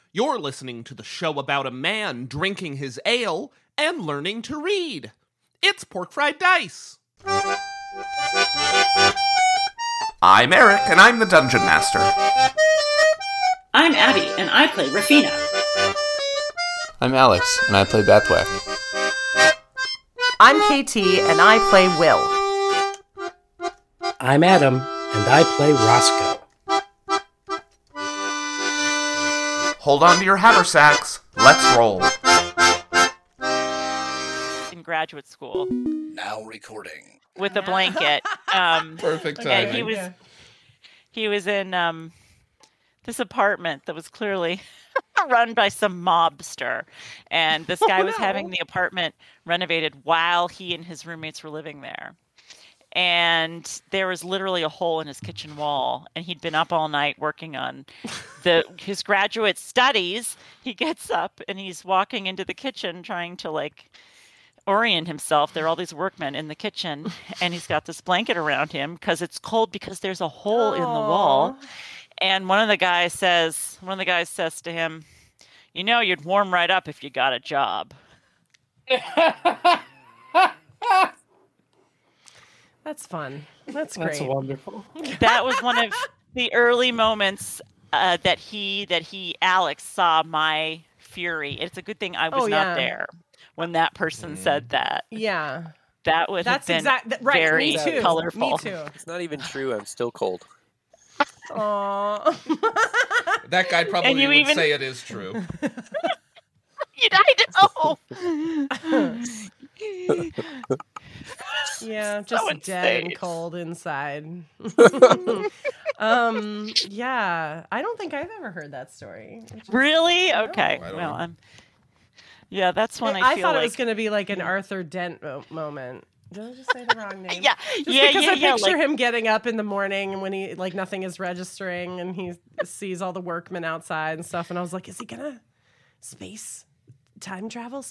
You're listening to the show about a man drinking his ale and learning to read. It's Pork Fried Dice. I'm Eric, and I'm the Dungeon Master. I'm Abby, and I play Rafina. I'm Alex, and I play Bethwick. I'm KT, and I play Will. I'm Adam, and I play Roscoe. Hold on to your haversacks. Let's roll. In graduate school. Now recording. With a blanket. Perfect timing. And he was in this apartment that was clearly run by some mobster. And this guy was having the apartment renovated while he and his roommates were living there. And there was literally a hole in his kitchen wall, and he'd been up all night working on his graduate studies. He gets up and he's walking into the kitchen trying to orient himself. There are all these workmen in the kitchen, and he's got this blanket around him because it's cold because there's a hole in the wall. And one of the guys says to him, "You know, you'd warm right up if you got a job." That's fun. That's great. That's wonderful. That was one of the early moments that Alex saw my fury. It's a good thing I was not there when that person said that. Yeah. That would have been right. very Me too. colorful. Me too. It's not even true. I'm still cold. Aww. That guy probably would say it is true. I know. Yeah, just So dead insane. and cold inside. Yeah, I don't think I've ever heard that story. Really? Okay. I don't Well, know. yeah, that's when I feel thought like it was going to be like an Arthur Dent moment. Did I just say the wrong name? Yeah, Just yeah, because yeah, I yeah. picture him getting up in the morning when he nothing is registering and he sees all the workmen outside and stuff, and I was like, is he gonna space time travel?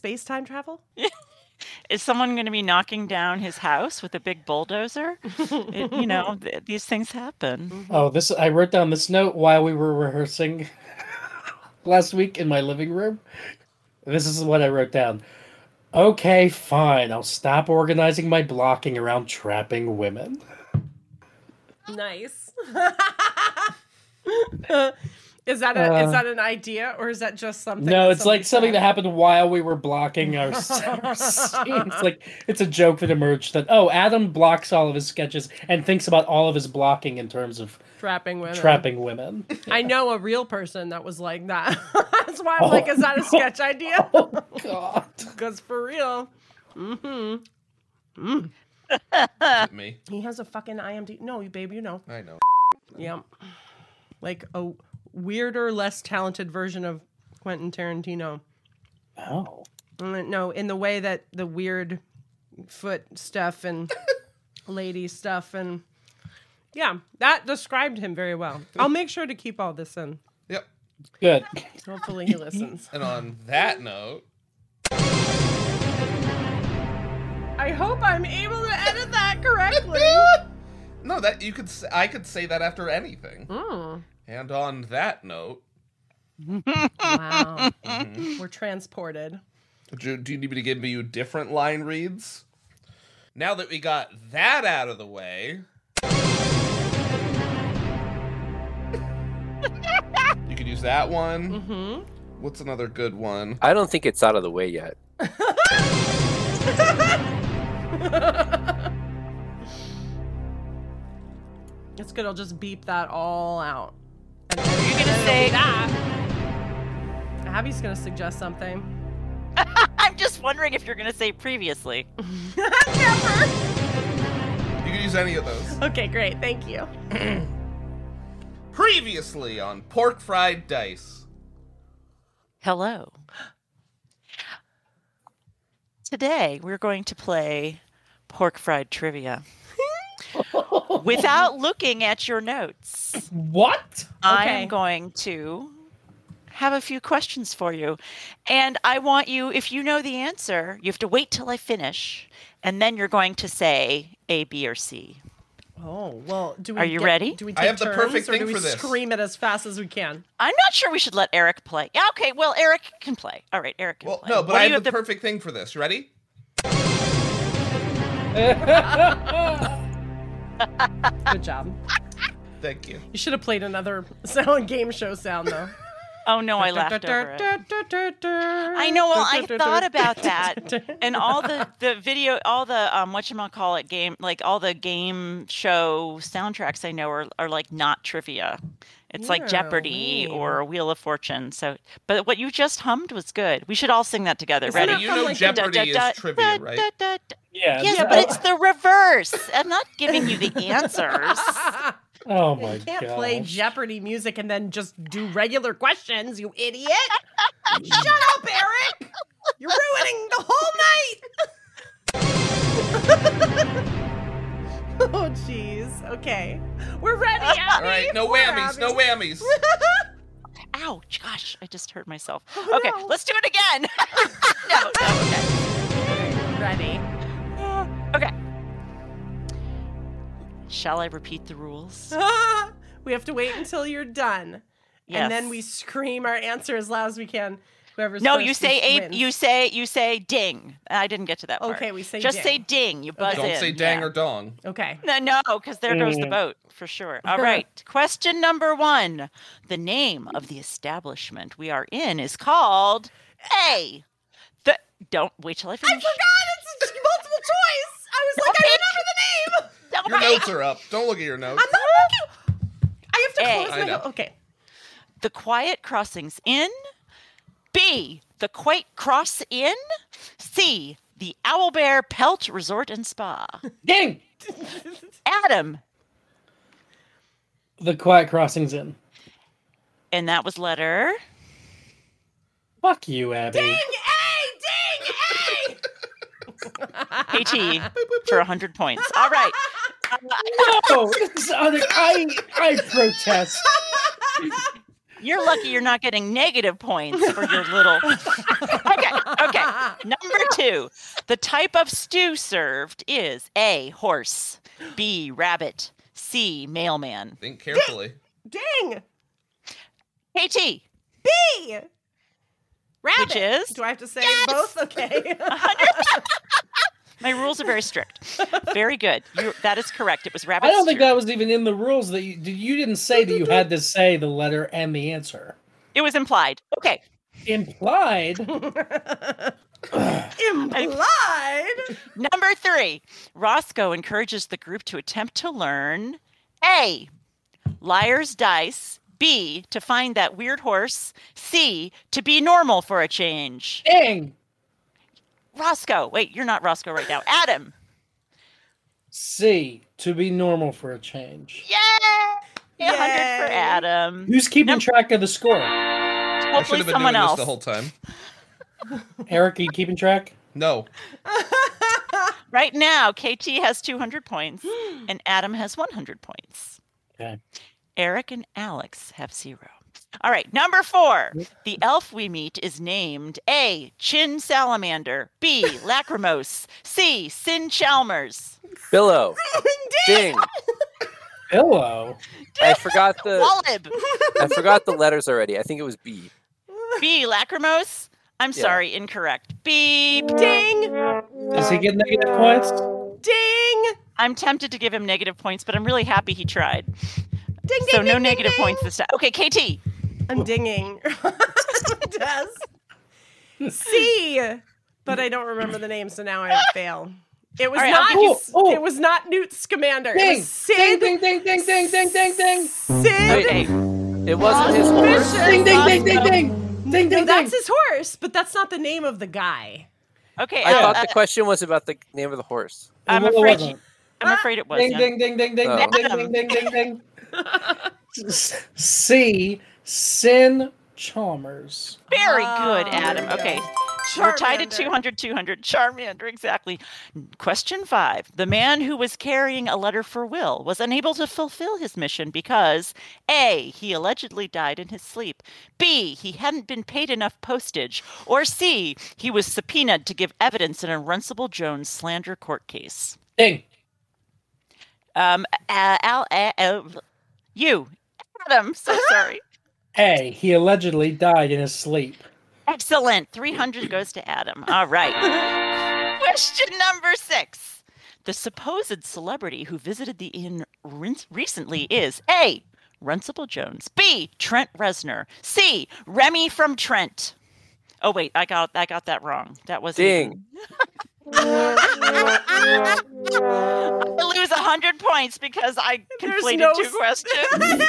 Is someone going to be knocking down his house with a big bulldozer? These things happen. Oh, I wrote down this note while we were rehearsing last week in my living room. This is what I wrote down. Okay, fine. I'll stop organizing my blocking around trapping women. Nice. Is that an idea, or is that just something? No, it's like something that happened while we were blocking our scenes. It's a joke that emerged that, Adam blocks all of his sketches and thinks about all of his blocking in terms of trapping women. I know a real person that was like that. That's why I'm like, is that a sketch idea? Oh, God. Because for real. Is it me? He has a fucking IMDb. No, babe, you know. I know. Yep. Like a weirder, less talented version of Quentin Tarantino. Oh. No, in the way that the weird foot stuff and lady stuff and that described him very well. I'll make sure to keep all this in. Yep. Good. Hopefully he listens. And on that note, I hope I'm able to edit that correctly. no, that I could say that after anything. And on that note, Wow. We're transported. do you need me to give you different line reads? Now that we got that out of the way, you could use that one. Mm-hmm. What's another good one? I don't think it's out of the way yet. It's good. I'll just beep that all out. You're going to say that. Abby's going to suggest something. I'm just wondering if you're going to say previously. Never. You can use any of those. Okay, great. Thank you. Previously on Pork Fried Dice. Hello. Today, we're going to play Pork Fried Trivia. Without looking at your notes. What? Okay. I'm going to have a few questions for you. And I want you, if you know the answer, you have to wait till I finish. And then you're going to say A, B, or C. Oh, well, do we Are you ready? Do we I take have the turns, perfect or thing do we for this. scream it as fast as we can? I'm not sure we should let Eric play. Yeah, okay, well, Eric can play. All right, Eric can Well, play. no, but What I do you have the perfect thing for this. Ready? Good job. Thank you. You should have played another game show sound, though. Oh, no, I laughed over it. I know, well, I thought about that. And all the video, all the, whatchamacallit game, like all the game show soundtracks I know are like not trivia. It's like You're Jeopardy mean. or Wheel of Fortune. So, but what you just hummed was good. We should all sing that together. Isn't Ready? that You from, know like, Jeopardy is trivia, right? Yeah. Yes, but it's the reverse. I'm not giving you the answers. Oh my You can't god. play Jeopardy music and then just do regular questions, you idiot. Shut up, Eric. You're ruining the whole night. Oh, jeez. Okay. We're ready, Abby. All right, no We're whammies, no Abby. whammies. Ouch, gosh, I just hurt myself. Oh, Okay, no. let's do it again. No, okay. Ready. Okay. Shall I repeat the rules? We have to wait until you're done. Yes. And then we scream our answer as loud as we can. Whoever's No, first you say wins. you say ding. I didn't get to that part. Okay, we say just ding. say ding. You buzz in. Don't say dang yeah. or dong. Okay. No, because there goes the boat for sure. All right. Question number 1. The name of the establishment we are in is called A. Don't wait till I I finish. forgot it's multiple choice. I was like, I remember the name. Don't Your wait. notes are up. Don't look at your notes. I'm not looking. I have to A. close I my know. Okay. The Quiet Crossings Inn. B. The Quite Cross Inn. C. The Owlbear Pelt Resort and Spa. Ding! Adam. The Quiet Crossings in. And that was letter. Fuck you, Abby. Ding A! AT for 100 points. All right. No, this is I protest. You're lucky you're not getting negative points for your little. Okay. Number 2. The type of stew served is A, horse, B, rabbit, C, mailman. Think carefully. Ding! KT. B! Rabbit. Which is? Do I have to say both? Okay. My rules are very strict. Very good. That is correct. It was rabbit I don't think stew. that was even in the rules. That you didn't say that you had to say the letter and the answer. It was implied. Okay. Implied. Implied. Number 3. Roscoe encourages the group to attempt to learn A. Liar's dice. B. To find that weird horse. C. To be normal for a change. Ding. Roscoe. Wait, you're not Roscoe right now. Adam. C. To be normal for a change. Yay! 100 for Yay. Adam. Who's keeping track of the score? I should Hopefully have been someone doing else. this the whole time. Eric, are you keeping track? No. Right now, KT has 200 points and Adam has 100 points. Okay. Eric and Alex have 0. All right, number 4. The elf we meet is named A. Chin Salamander, B. Lacrimose, C. Sin Chalmers. Billow. Ding. Pillow. I forgot the letters already. I think it was B. B. Lacrimose. I'm sorry, incorrect. Beep. Ding. Does he get negative points? Ding. I'm tempted to give him negative points, but I'm really happy he tried. Ding. So ding, no ding, negative ding, points this time. Okay, KT. I'm dinging. Does. C. But I don't remember the name, so now I fail. It was All right, not. I'll give you- It was not Newt Scamander. It Ding. was Sid. Ding, ding, ding, ding, ding, ding, ding. Sid. Okay. It wasn't his horse. Suspicious. Ding, ding, ding, ding, ding. Ding, No, ding, that's ding. his horse, but that's not the name of the guy. Okay. I thought the question was about the name of the horse. I'm Well, it afraid. wasn't. I'm afraid it was. Ding, ding, ding, ding, ding, Oh. ding, ding, Adam. ding, ding, ding, ding. C. Sin Chalmers. Very good, Adam. there you Okay. go. We're tied at Charmander. 200. Charmander, exactly. Question 5. The man who was carrying a letter for Will was unable to fulfill his mission because A. He allegedly died in his sleep. B. He hadn't been paid enough postage. Or C. He was subpoenaed to give evidence in a Runcible Jones slander court case. Ding. You, Adam. So sorry. A. He allegedly died in his sleep. Excellent. 300 goes to Adam. All right. Question number 6. The supposed celebrity who visited the inn recently is A. Runcible Jones. B. Trent Reznor. C. Remy from Trent. Oh wait, I got that wrong. That was Ding. I lose 100 points because I completed 2 questions.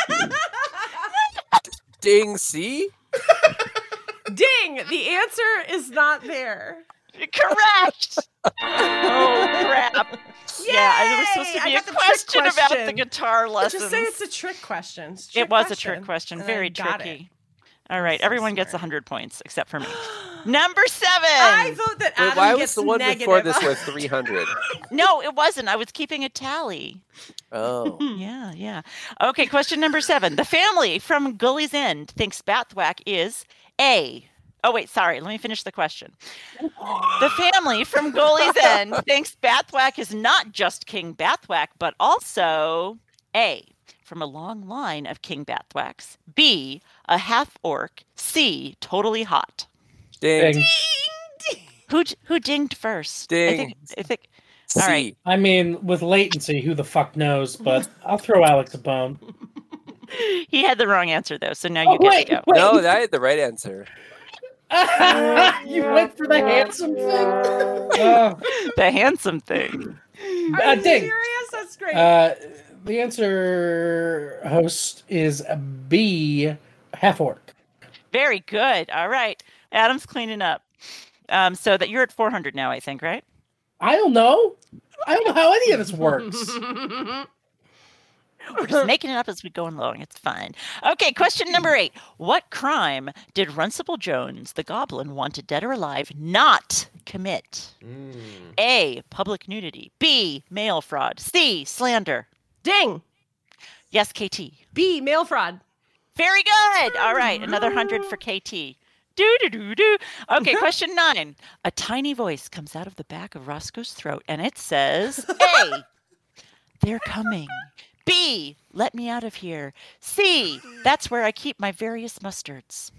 Ding. C. Ding! The answer is not there. Correct. Oh crap! Yeah, there was supposed to be a question about the guitar lessons. Just say it's a trick question. It was a trick question. Very tricky. All right, everyone gets 100 points except for me. Number 7. I vote that Adam why gets was the one negative. before this was 300? No, it wasn't. I was keeping a tally. Oh. Yeah. Okay, question number 7. The family from Gully's End thinks Bathwack is A. Oh, wait, sorry. Let me finish the question. The family from Gully's End thinks Bathwack is not just King Bathwack, but also A. From a long line of King Bathwacks. B. A half-orc. C. Totally hot. Ding. Who dinged first? Ding. I think. C. All right. I mean, with latency, who the fuck knows? But I'll throw Alex a bone. He had the wrong answer, though, so now you get to go. No, I had the right answer. You went for the handsome thing? The handsome thing. Are you Ding. serious? That's great. The answer, host, is B, half-orc. Very good. All right. Adam's cleaning up. So that you're at 400 now, I think, right? I don't know. I don't know how any of this works. We're just making it up as we go along. It's fine. Okay, question number 8. What crime did Runcible Jones, the goblin, wanted dead or alive, not commit? A. Public nudity. B. Mail fraud. C. Slander. Ding! Yes, KT. B, mail fraud. Very good. All right, another 100 for KT. Do. Okay, question 9. A tiny voice comes out of the back of Roscoe's throat, and it says, A. They're coming. B. Let me out of here. C. That's where I keep my various mustards.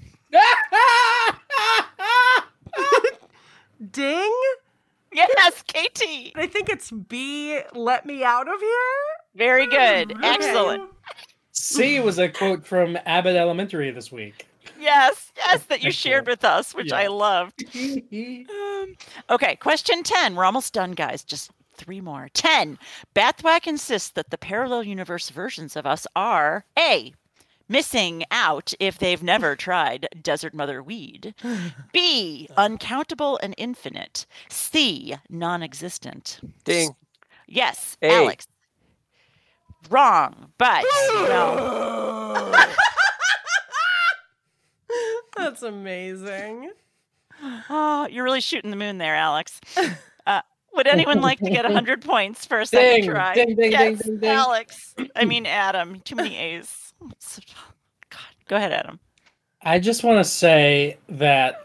Ding? Yes, KT. I think it's B, let me out of here? Very good. Okay. Excellent. C was a quote from Abbott Elementary this week. Yes, that you shared with us, which Yeah. I loved. Okay, question 10. We're almost done, guys. Just 3 more. 10. Bathwack insists that the parallel universe versions of us are A. Missing out if they've never tried Desert Mother Weed. B. Uncountable and infinite. C. Non-existent. Ding. Yes, A. Alex. Wrong, but no. That's amazing. Oh, you're really shooting the moon there, Alex. Would anyone like to get 100 points for a second Ding, try? ding, ding, Yes, ding, ding, ding. Alex. I mean, Adam. Too many A's. God. Go ahead, Adam. I just want to say that.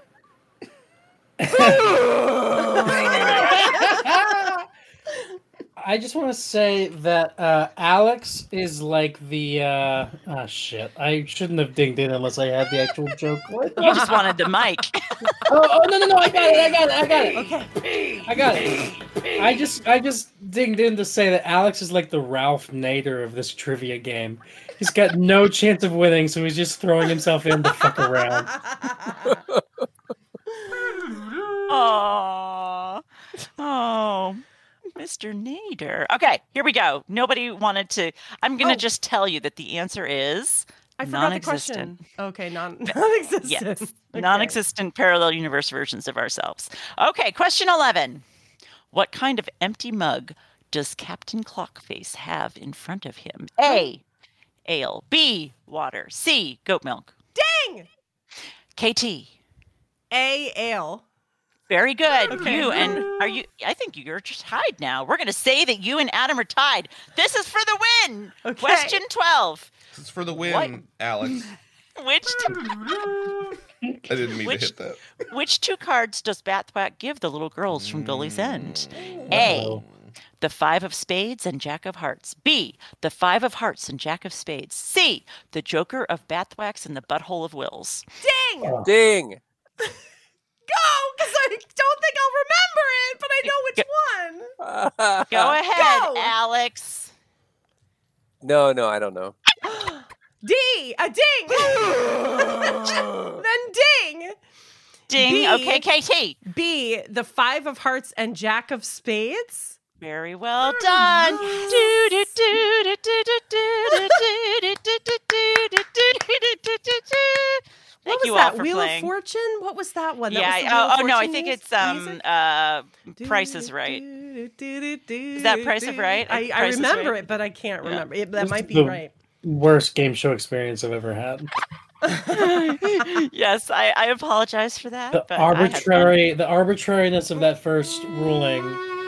I just want to say that Alex is like the. Oh, shit. I shouldn't have dinged in unless I had the actual joke. You just wanted the mic. Oh, no. I got it. Okay. I got it. I just dinged in to say that Alex is like the Ralph Nader of this trivia game. He's got no chance of winning, so he's just throwing himself in to fuck around. Oh, Mr. Nader. Okay, here we go. Nobody wanted to. I'm going to just tell you that the answer is I forgot the non-existent. question. Okay, non-existent. Yes, Okay. non-existent parallel universe versions of ourselves. Okay, question 11. What kind of empty mug does Captain Clockface have in front of him? A. Ale. B. Water. C. Goat milk. Ding! KT. A, ale. Very good. Okay. You and are you? I think you're tied now. We're going to say that you and Adam are tied. This is for the win. Okay. Question 12. This is for the win, What? Alex. Which I didn't mean Which- to hit that. which 2 cards does Bathwack give the little girls from Gully's End? A. Uh-oh. the 5 of spades and Jack of hearts. B, the 5 of hearts and Jack of spades. C, the Joker of bathwax and the butthole of wills. Ding! Ding. Go! Because I don't think I'll remember it, but I know which one. Go ahead, Go! Alex. No, I don't know. D! A ding! Then ding! Ding. B. Okay, KT. B, the 5 of hearts and Jack of spades. Very well done. Thank you all for Wheel playing. of Fortune? What was that one? That Yeah. was the Wheel of No, I Fortune think it's music? Price is Right. Is that Price is Right? I Price is remember Right. it, but I can't Yeah. remember. That This might is be the right. Worst game show experience I've ever had. Yes, I apologize for that. The but I had fun. the arbitrariness of that first ruling.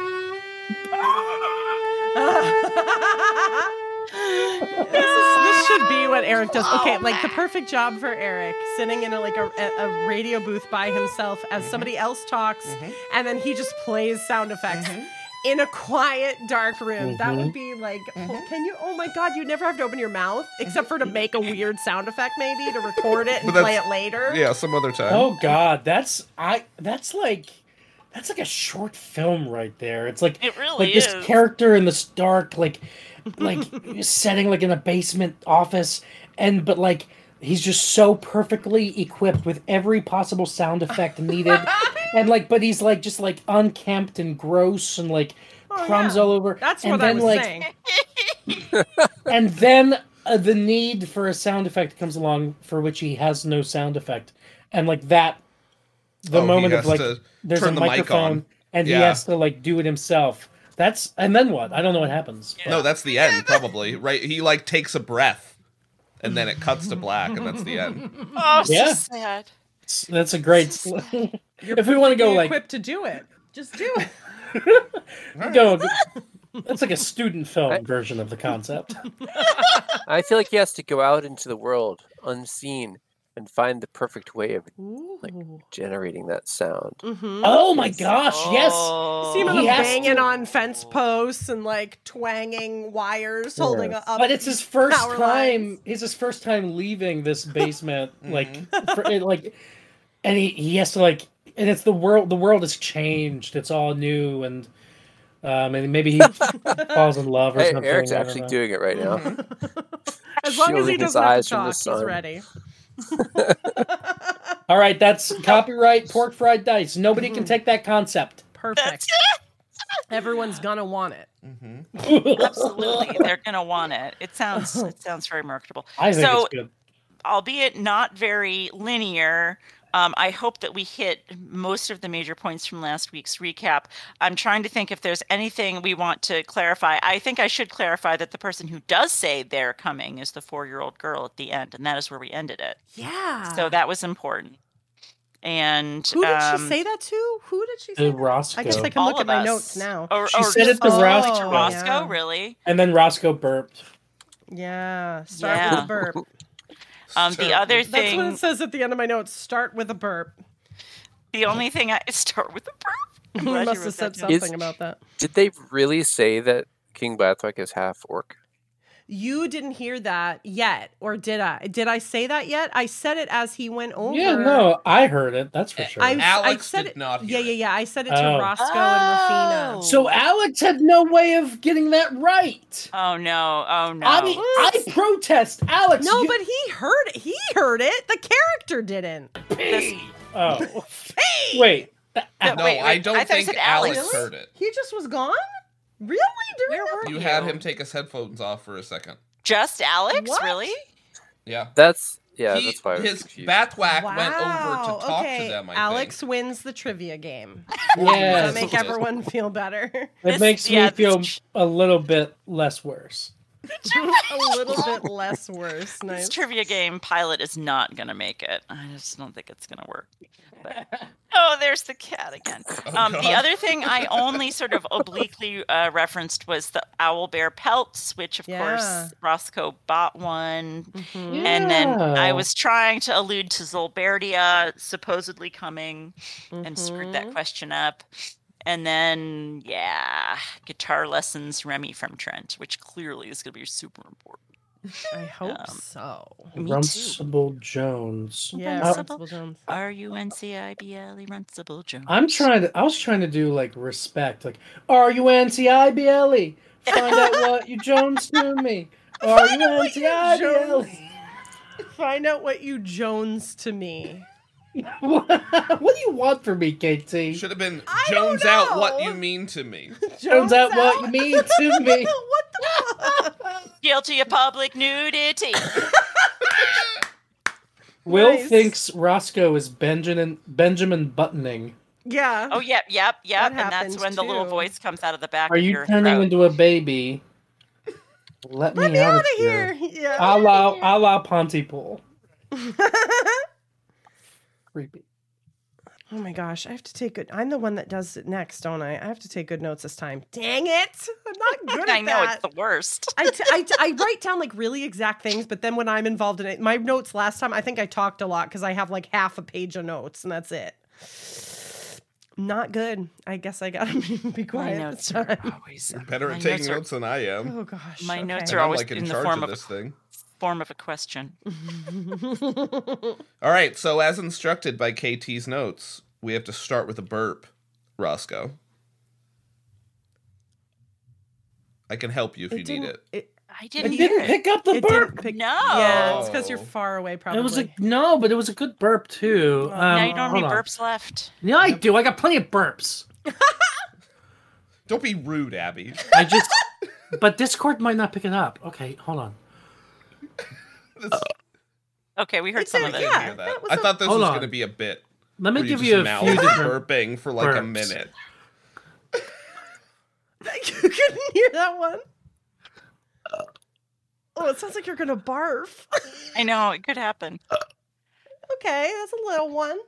This should be what Eric does. Okay, like the perfect job for Eric, sitting in a radio booth by himself as somebody else talks, and then he just plays sound effects in a quiet, dark room. That would be like, can you? Oh my God, you never have to open your mouth except for to make a weird sound effect, maybe to record it and But play it later. Yeah, some other time. Oh God, that's like a short film right there. It's like It really like this is. character in this dark like setting like in a basement office, but like he's just so perfectly equipped with every possible sound effect needed, and like but he's like just like unkempt and gross and like crumbs all over. That's and what I then, was like, saying. And then the need for a sound effect comes along for which he has no sound effect, and like that. The he moment of has like, to there's turn a the mic microphone, on. and he Yeah. has to like do it himself. And then what? I don't know what happens. No, that's the end, probably. Right? He like takes a breath, and then it cuts to black, and that's the end. Oh, so Yeah. sad. That's a great. If we want to go Be like equipped to do it. Just do it. go, that's like a student film version of the concept. I feel like he has to go out into the world unseen and find the perfect way of like generating that sound. Oh my gosh! Yes. See him He has banging to- on fence posts and like twanging wires, holding up. But it's his first power time. lines. It's his first time leaving this basement, and he has to like, and it's the world. The world has changed. It's all new, and maybe he falls in love or Hey, something. Eric's I don't actually know. doing it right now. As long as he shielding his doesn't have eyes to from the talk, he's sun. ready. All right, that's copyright pork fried dice. Nobody can take that concept. Perfect. Everyone's gonna want it. Absolutely, they're gonna want it. It sounds very marketable. I think So, it's good. albeit not very linear, I hope that we hit most of the major points from last week's recap. I'm trying to think if there's anything we want to clarify. I think I should clarify that the person who does say they're coming is the 4-year-old girl at the end, and that is where we ended it. Yeah. So that was important. And who did she say that to? Who did she say? To that? Roscoe. I guess I can all look at of my us. notes now. She said it to Roscoe. To Roscoe, yeah. really? And then Roscoe burped. Yeah. Start Yeah. with a burp. The other That's what thing, it says at the end of my notes. Start with a burp. the only thing I start with a burp. I'm You glad must wrote have said that down. something about that. Did they really say that King Bathwack is half orc? You didn't hear that yet, or did I? Did I say that yet? I said it as he went over. Yeah, no, I heard it. That's for sure. Alex said did it, not hear it. Yeah. I said it to Oh. Roscoe and Oh. Rafina. So Alex had no way of getting that right. Oh no! I protest, Alex. No, you- but he heard it. He heard it. The character didn't. Oh, wait. No, No, wait, I don't I thought you think said Alex Alex. heard it. He just was gone? Really? During Where that? were You had him take his headphones off for a second. Just Alex, What? really? Yeah. That's that's why I was his confused. Bathwack went over to talk okay. to them. I Alex think. wins the trivia game. Yes. To make everyone feel better. It This- makes yeah, me feel this- a little bit less worse. A little bit less worse. This Nice. trivia game pilot is not gonna make it. I just don't think it's gonna work. But, oh, there's the cat again. The God. other thing I only sort of obliquely referenced was the owl bear pelts, which of Yeah. course Roscoe bought one. Mhm. And then I Yeah. was trying to allude to Zolbertia supposedly coming and screwed that Mhm. question up. And then, guitar lessons, Remy from Trent, which clearly is going to be super important. I hope so. Me too. Runcible Jones. Yeah, Runcible. Runcible Jones. R-U-N-C-I-B-L-E, Runcible Jones. I was trying to do like respect, like R-U-N-C-I-B-L-E. Find out what you Jones to me. R-U-N-C-I-B-L-E. Find out what you Jones to me. What do you want from me, KT? Should have been I Jones don't out know. what you mean to me. Jones out what you mean to me. What the fuck? Guilty of public nudity. Will Nice. thinks Roscoe is Benjamin Buttoning. Yeah. Oh, yep. That And that's happened, when the little too. voice comes out of the back Are of you your turning throat. into a baby? Let Let me me out out of of here. here. A Yeah. la Pontypool. Creepy. Oh my gosh, I have to take good. I'm the one that does it next, don't I? I have to take good notes this time. Dang it! I'm not good at I know, that. it's the worst. I write down like really exact things, but then when I'm involved in it, my notes last time, I think I talked a lot because I have like half a page of notes and that's it. Not good. I guess I gotta be My quiet notes this are time. always... You're better my at taking are- notes than I am. Oh gosh. My notes And are I'm always like in in the charge form of of this thing. form of a question. All right, so as instructed by KT's notes, we have to start with a burp, Roscoe. I can help you if you need it. I It didn't hear didn't it. pick up the It burp. didn't pick. No. Yeah, it's because you're Oh. far away. Probably. It was but it was a good burp too. Now you don't have any hold on. burps left. Yeah, I do. I got plenty of burps. Don't be rude, Abby. I just, but Discord might not pick it up. Okay, hold on. Okay, we heard It's some a- of I it. yeah. didn't hear that that. was I a- thought this Hold was on. going to be a bit. Let me where give just you a mouth few different. burping for like a burps. minute. You couldn't hear that one. Oh, it sounds like you're gonna barf. I know, it could happen. Okay, that's a little one.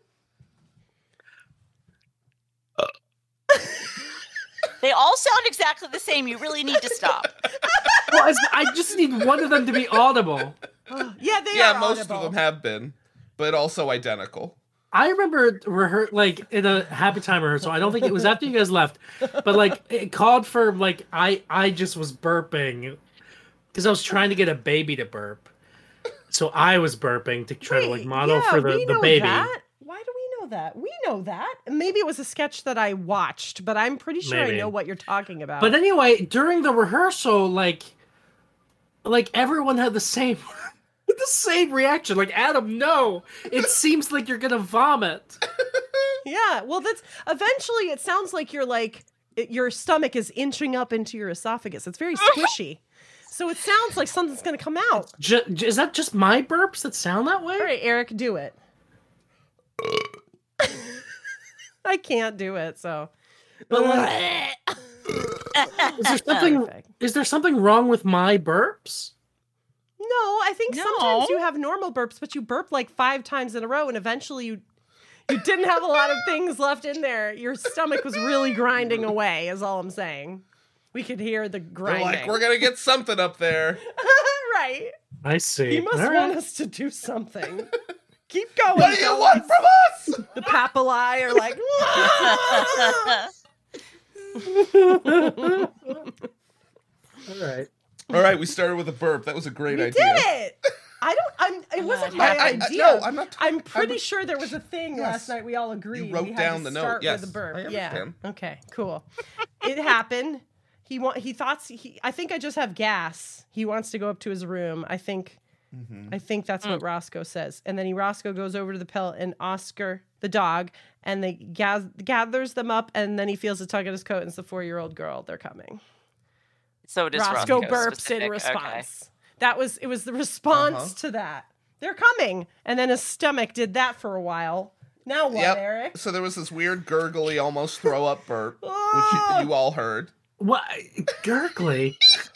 They all sound exactly the same. You really need to stop. Well, I just need one of them to be audible. Yeah, they Yeah, are most audible. of them have been, but also identical. I remember like in a Happy Time rehearsal. I don't think it was after you guys left, but like it called for like I just was burping because I was trying to get a baby to burp, so I was burping to try to like Wait, model yeah, for we the know baby. That. Why do we know that? We know that. Maybe it was a sketch that I watched, but I'm pretty sure Maybe. I know what you're talking about. But anyway, during the rehearsal, like everyone had the same the same reaction. Like Adam, no, it seems like you're gonna vomit. yeah, well, that's eventually. It sounds like you're like your stomach is inching up into your esophagus. It's very squishy, so it sounds like something's gonna come out. Is that just my burps that sound that way? All right, Eric, do it. I can't do it, so. But is there something wrong with my burps? No, I think No. sometimes you have normal burps, but you burp like 5 times in a row, and eventually you didn't have a lot of things left in there. Your stomach was really grinding away, is all I'm saying. We could hear the They're grinding. like, we're going to get something up there. right. I see. He must All want right. us to do something. Keep going. What do you want from us? The papilli are like, All right. All right, we started with a burp. That was a great we idea. did it. It wasn't my idea. No, I'm not. I'm pretty I'm- sure there was a thing Yes. last night. We all agreed. You wrote we had down to the note. start Yes, with a burp. I understand. Yeah. Okay. Cool. It happened. He thought I think I just have gas. He wants to go up to his room. I think that's what Roscoe says. And then Roscoe goes over to the pellet and Oscar, the dog, and they gathers them up. And then he feels a tug at his coat, and it's the 4-year-old girl. They're coming. So does Roscoe Roscoe burps specific. in Okay. response. It was the response to that. They're coming. And then his stomach did that for a while. Now what, Yep. Eric? So there was this weird gurgly, almost throw up burp, which you all heard. What? Gurgly?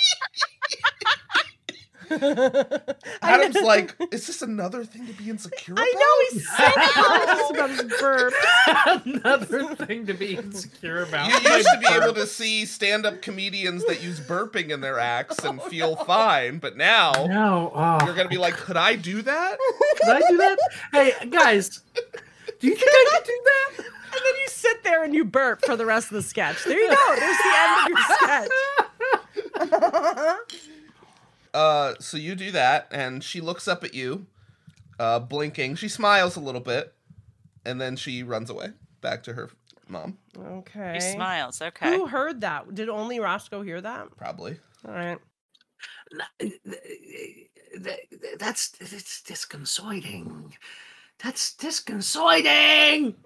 Adam's like, is this another thing to be insecure about? I know he's so conscious about his burp. Another thing to be insecure about. You used to be able to see stand-up comedians that use burping in their acts and feel fine, but now No. Oh. you're gonna be like, could I do that? Did I do that? Hey, guys. Do you think I could do that? And then you sit there chair and you burp for the rest of the sketch. There you go. There's the end of your sketch. So you do that, and she looks up at you, blinking. She smiles a little bit, and then she runs away back to her mom. Okay. He smiles. Okay. Who heard that? Did only Roscoe hear that? Probably. All right. It's disconcerting. That's disconcerting.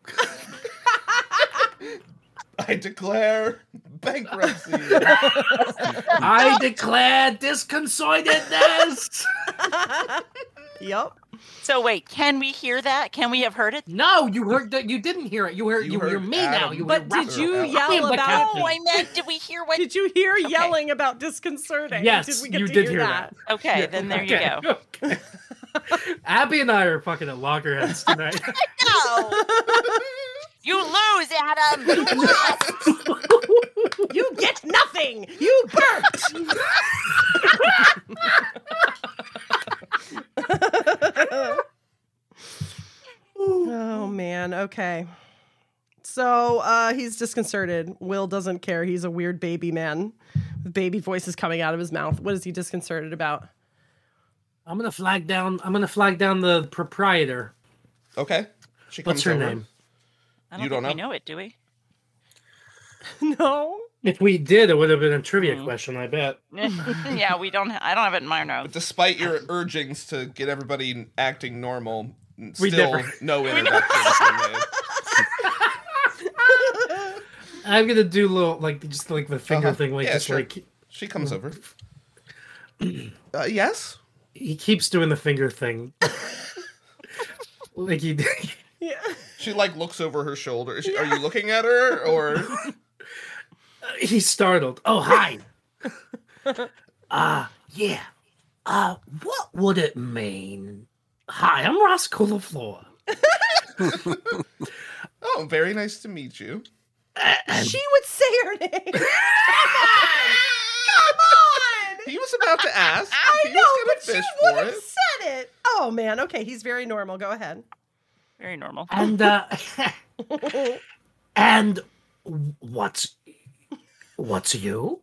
I declare bankruptcy. I declare disconcertedness. Yep. So wait, can we hear that? Can we have heard it? No, you heard that. You didn't hear it. You heard me Adam. now. You But heard did Roscoe. you Adam. yell But about Captain- Oh, I meant, did we hear what? Did you hear yelling about disconcerting? Yes, did we get you to did hear hear that? Okay, then there you go. Okay. Abby and I are fucking at loggerheads tonight. No! You lose, Adam! You lost! You get nothing! You burped! Oh, man. Okay. So he's disconcerted. Will doesn't care. He's a weird baby man with baby voices coming out of his mouth. What is he disconcerted about? I'm gonna flag down the proprietor. Okay. She What's comes her over. name? I don't You think don't we know? know it, do we? No? If we did, it would have been a trivia question, I bet. Yeah, we don't. I don't have it in my But notes. despite your urgings to get everybody acting normal, We still never- no introductions were made. I'm gonna do little just like the finger thing, like Yeah, just sure. like She comes over. Yes? he keeps doing the finger thing. Like he Yeah. She looks over her shoulder. Are you looking at her or? he's startled. Oh, hi. Yeah. What would it mean? Hi, I'm Roscoe LaFleur. Oh, very nice to meet you. She would say her name. Come on! He was about to ask. I He know, was but gonna she fish would for have it. said it. Oh, man. Okay, he's very normal. Go ahead. Very normal. And and what's you?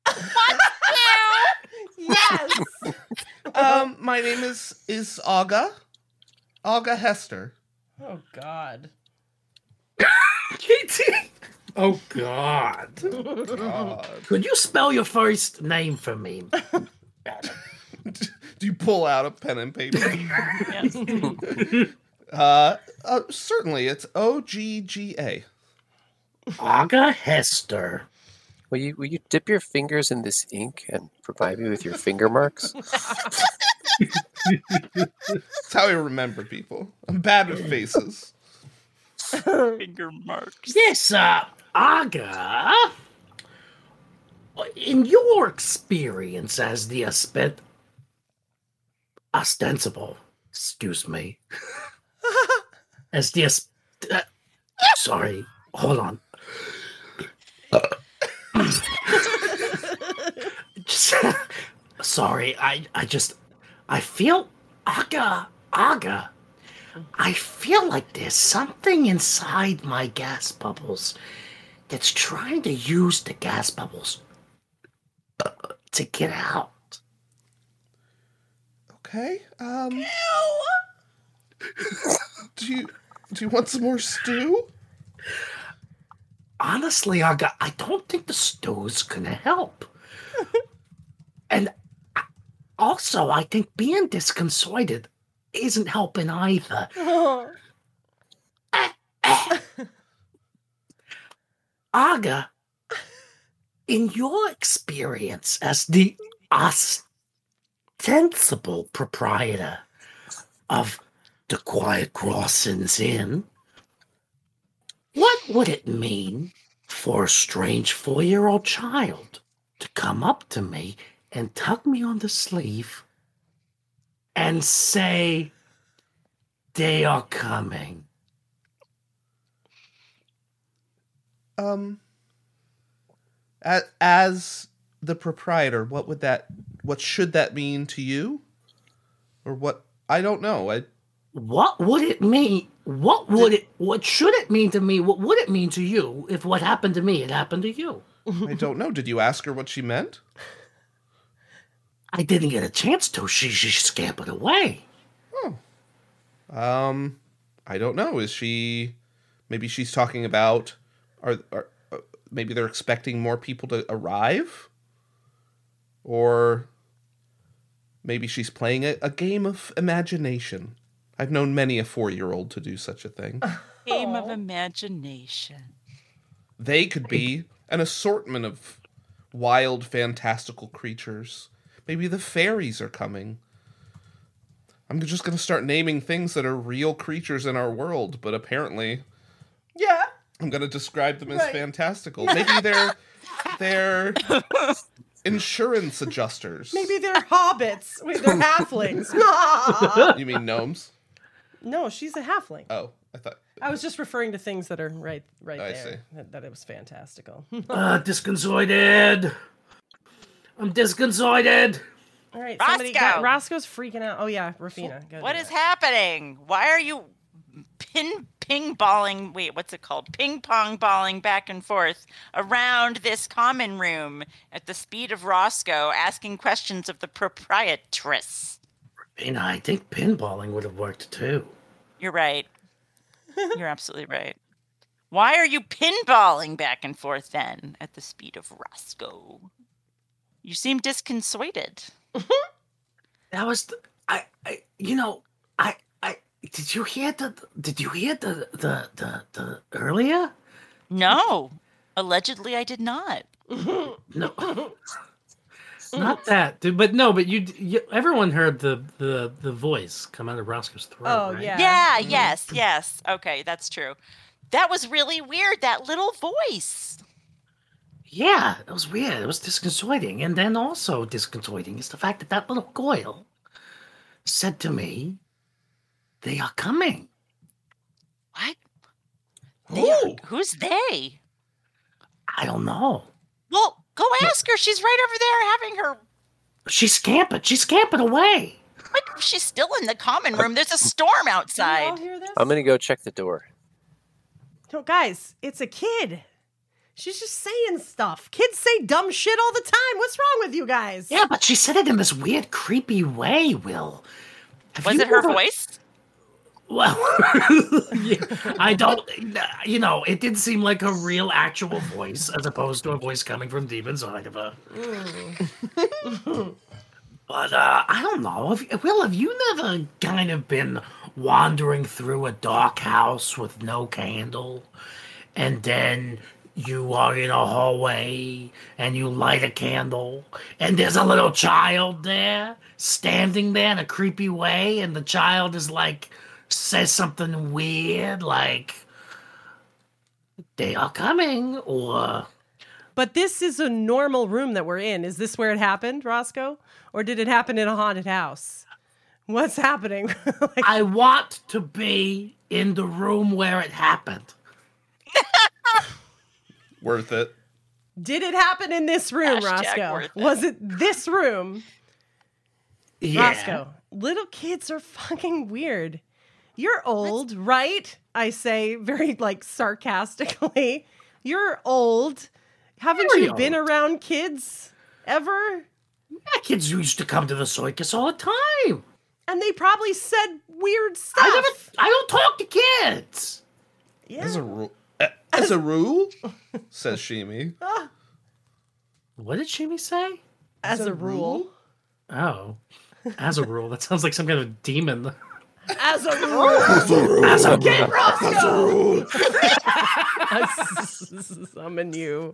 Yes. My name is Aga. Aga Hester. Oh, God. Oh God. Could you spell your first name for me? Do you pull out a pen and paper? Yes. Certainly. It's OGGA. Aga Hester. Will you dip your fingers in this ink and provide me with your finger marks? That's how I remember people. I'm bad with faces. Finger marks. Yes, Aga. In your experience as the ostensible, excuse me, as the sorry, hold on. Sorry, I feel Aga. I feel like there's something inside my gas bubbles that's trying to use the gas bubbles to get out. Okay. Do you want some more stew? Honestly, Aga, I don't think the stew's gonna help. And also, I think being disconcerted isn't helping either. Aga, in your experience as the ostensible proprietor of the Quiet Crossings Inn, what would it mean for a strange 4-year-old child to come up to me and tug me on the sleeve and say, they are coming? As the proprietor, what should that mean to you? Or what? I don't know. What would it mean? What should it mean to me? What would it mean to you if what happened to me had happened to you? I don't know. Did you ask her what she meant? I didn't get a chance to. She scampered away. I don't know. Is she? Maybe she's talking about. Maybe they're expecting more people to arrive, or maybe she's playing a game of imagination. I've known many a 4-year-old to do such a thing. Game of imagination. They could be an assortment of wild, fantastical creatures. Maybe the fairies are coming. I'm just going to start naming things that are real creatures in our world, but apparently... Yeah. I'm going to describe them as fantastical. Maybe they're insurance adjusters. Maybe they're hobbits. Wait, they're halflings. You mean gnomes? No, she's a halfling. Oh, I thought... I was just referring to things that are right I there. see. That it was fantastical. Disconcerted. I'm disconcerted. All right, Roscoe! Roscoe's freaking out. Oh yeah, Rafina. What is happening? Why are you ping-balling, what's it called? Ping-pong balling back and forth around this common room at the speed of Roscoe, asking questions of the proprietress. And I think pinballing would have worked too. You're right. You're absolutely right. Why are you pinballing back and forth then at the speed of Roscoe? You seem disconcerted. That was did you hear the earlier? No. Allegedly I did not. No. Not that, dude, but you everyone heard the voice come out of Roscoe's throat. Oh, right? yeah. Yeah, yes. Okay, that's true. That was really weird, that little voice. Yeah, it was weird. It was disconcerting. And then also disconcerting is the fact that little Goyle said to me, they are coming. What? Who's they? I don't know. Well, go ask her. She's right over there having her... She scampered away. Like, she's still in the common room. There's a storm You all outside. hear this? I'm gonna go check the door. No, guys, it's a kid. She's just saying stuff. Kids say dumb shit all the time. What's wrong with you guys? Yeah, but she said it in this weird, creepy way, Will. Was it her voice? Well, yeah, I don't, it did seem like a real, actual voice as opposed to a voice coming from deep inside of her. But I don't know. Will, have you never kind of been wandering through a dark house with no candle, and then you are in a hallway and you light a candle and there's a little child there standing there in a creepy way, and the child is like, says something weird like, they are coming, or... But this is a normal room that we're in. Is this where it happened, Roscoe? Or did it happen in a haunted house? What's happening? I want to be in the room where it happened. Worth it. Did it happen in this room, Roscoe? worth it. Was it this room? Yeah. Roscoe, little kids are fucking weird. You're old, right? I say very sarcastically. You're old. Haven't Very you been old. around kids ever? Yeah, kids used to come to the circus all the time. And they probably said weird stuff. I don't talk to kids. Yeah. As a rule, says Shimi. What did Shimi say? As a rule. Oh, as a rule, that sounds like some kind of demon. As a rule. As a Get rule. Roscoe! I summon you.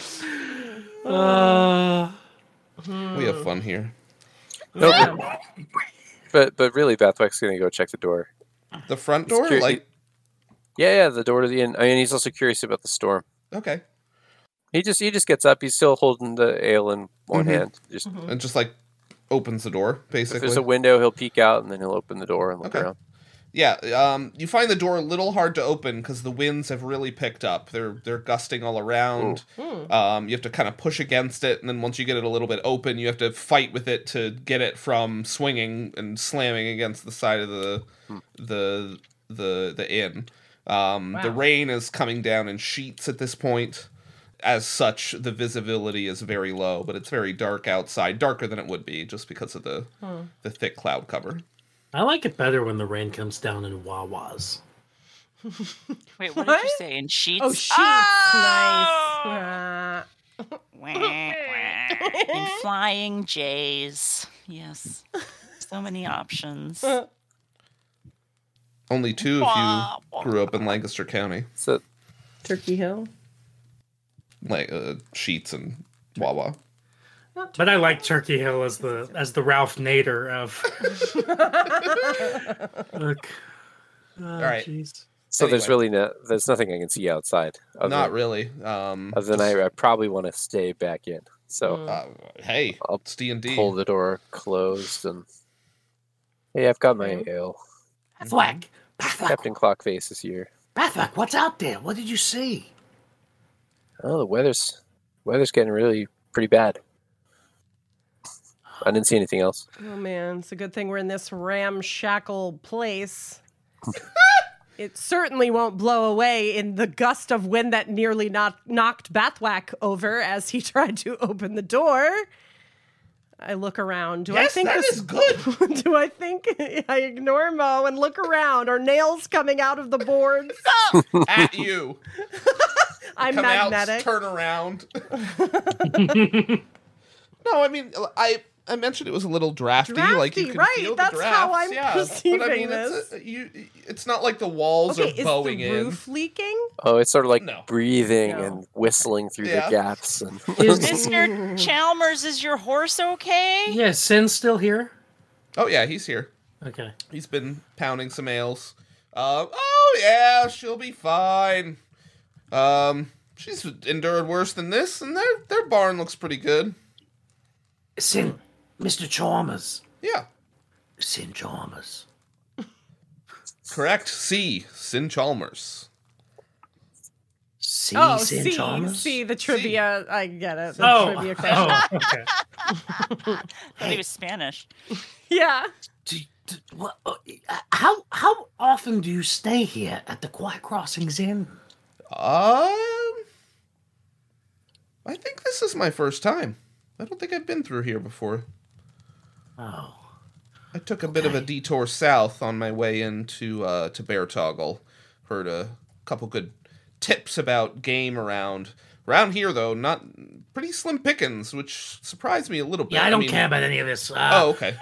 We have fun here. No, but really, Bathwack's gonna go check the door. The front door? Yeah, the door to the inn. I mean, he's also curious about the storm. Okay. He just gets up. He's still holding the ale in one hand. Just And just opens the door, if basically. there's a window, he'll peek out and then he'll open the door and look Okay. around. Yeah, you find the door a little hard to open because the winds have really picked up. They're gusting all around. You have to kind of push against it, and then once you get it a little bit open, you have to fight with it to get it from swinging and slamming against the side of the the inn. The rain is coming down in sheets at this point. As such, the visibility is very low, but it's very dark outside, darker than it would be just because of the thick cloud cover. I like it better when the rain comes down in Wawas. Wait, what did you say? In sheets? Oh, sheets. Oh! Nice. Wah, wah. In flying jays. Yes. So many options. Only 2 of you grew up in Lancaster County. So Turkey Hill. Like Sheets and Wawa. But I like Turkey Hill as the Ralph Nader of. Look. All right. Geez. So Anyway. there's nothing I can see outside. Not really. Other than I probably want to stay back in. So Hey, I'll it's D&D. pull the door closed and hey, I've got my ale. Bathwack, Bathwack, Captain Clockface is here. Bathwack, what's out there? What did you see? Oh, the weather's getting really pretty bad. I didn't see anything else. Oh man, it's a good thing we're in this ramshackle place. It certainly won't blow away in the gust of wind that nearly knocked Bathwack over as he tried to open the door. I look around. Do I think that this is good. Do I think I ignore Mo and look around? Are nails coming out of the boards? At you. I'm Come magnetic. out, turn around. No, I mean, I mentioned it was a little drafty. Like you Drafty, can right, feel the that's drafts. how I'm yeah. perceiving but I mean, this. It's not like the walls Okay, are is bowing the in. roof leaking? Oh, it's sort of like No. breathing No. and whistling through Yeah. the gaps. And Mr. Chalmers, is your horse okay? Yeah, Sin's still here. Oh yeah, he's here. Okay. He's been pounding some ales. Oh yeah, she'll be fine. She's endured worse than this, and their barn looks pretty good. Sin, Mr. Chalmers. Yeah, Sin Chalmers. correct. Sin Chalmers. See, Sin See, Chalmers? see the trivia. I get it. The Oh, trivia question. okay. I thought he was Spanish. Yeah. How often do you stay here at the Quiet Crossings Inn? I think this is my first time. I don't think I've been through here before. Oh. I took a bit of a detour south on my way into to Bear Toggle. Heard a couple good tips about game around here, though. Not pretty slim pickings, which surprised me a little bit. Yeah, I don't care about any of this. Oh, okay.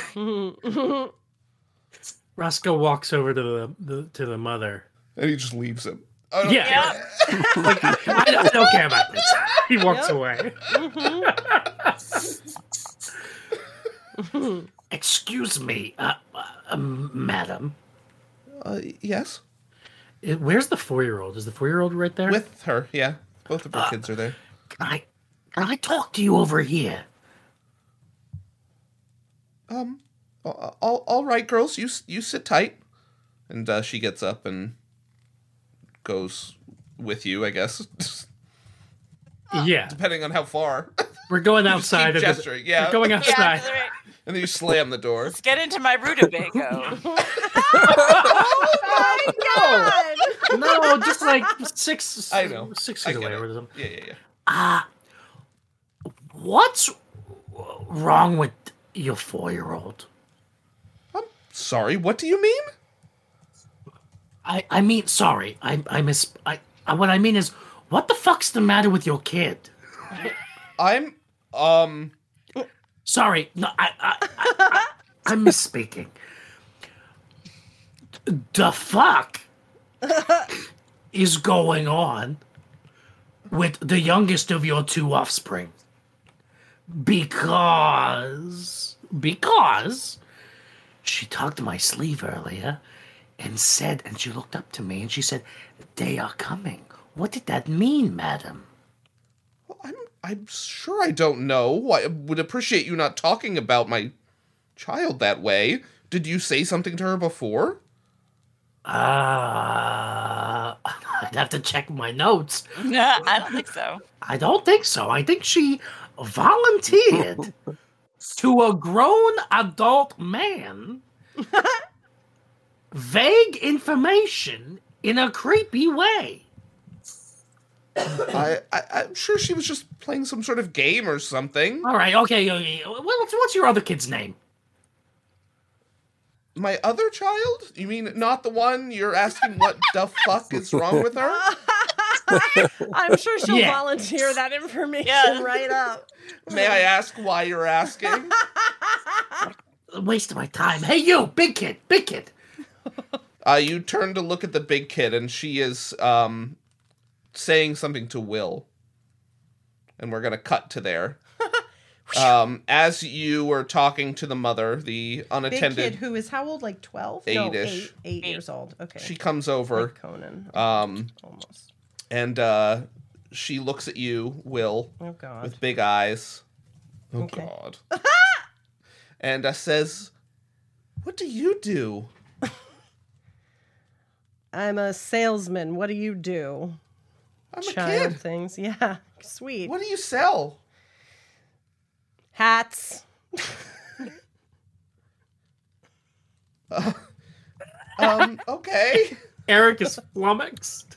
Roscoe walks over to the mother. And he just leaves him. Oh, Yeah. Like, I don't care about this. He walks away. Excuse me, madam. Yes. Where's the 4-year-old? Is the 4-year-old right there? With her, yeah. Both of her kids are there. Can I talk to you over here? All right, girls, you sit tight. And she gets up and goes with you, I guess. Yeah. Depending on how far. We're going Just outside. keep gesturing, yeah. We're going outside. Yeah, right. And then you slam the door. Let's get into my rutabago. Oh my god! No, just like 6 I know. 6 I feet get away. it. Or something. Yeah. What's wrong with your 4-year-old? I'm sorry, what do you mean? I mean, sorry, what I mean is, what the fuck's the matter with your kid? I'm, Sorry, no, I'm misspeaking. The fuck is going on with the youngest of your 2 offspring? Because she tugged my sleeve earlier and she looked up to me and she said, "They are coming." What did that mean, madam? I'm sure I don't know. I would appreciate you not talking about my child that way. Did you say something to her before? I'd have to check my notes. No, I don't think so. I don't think so. I think she volunteered to a grown adult man vague information in a creepy way. I'm sure she was just playing some sort of game or something. All right, okay. What's your other kid's name? My other child? You mean not the one you're asking what the fuck is wrong with her? I'm sure she'll Yeah. volunteer that information Yeah. right up. May I ask why you're asking? A waste of my time. Hey, you, big kid. You turn to look at the big kid, and she is saying something to Will. And we're going to cut to there. As you were talking to the mother, the Big unattended, kid who is how old? Like 12? Eight-ish. No, 8 years old. Okay. she comes over. Like Conan. Almost. And she looks at you, Will, Oh, God. with big eyes. Oh, Okay. God. And says, "What do you do?" I'm a salesman. What do you do? I'm Child a kid. things. Yeah. Sweet. What do you sell? Hats. Okay. Eric is flummoxed.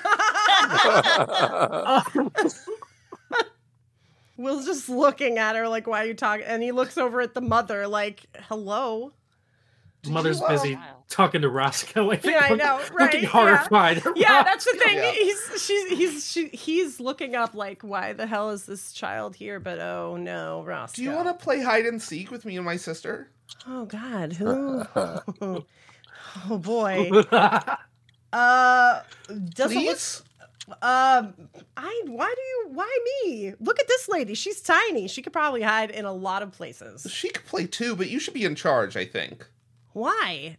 Will's just looking at her like, why are you talking? And he looks over at the mother like, hello? Mother's you, busy talking to Roscoe. I think, Yeah, I know, right, looking yeah. horrified. Yeah, that's the thing. Yeah. He's looking up like, why the hell is this child here? But oh no, Roscoe. Do you want to play hide and seek with me and my sister? Oh God, who? Oh boy. Doesn't look. Please? Why me? Look at this lady. She's tiny. She could probably hide in a lot of places. She could play too, but you should be in charge, I think. Why?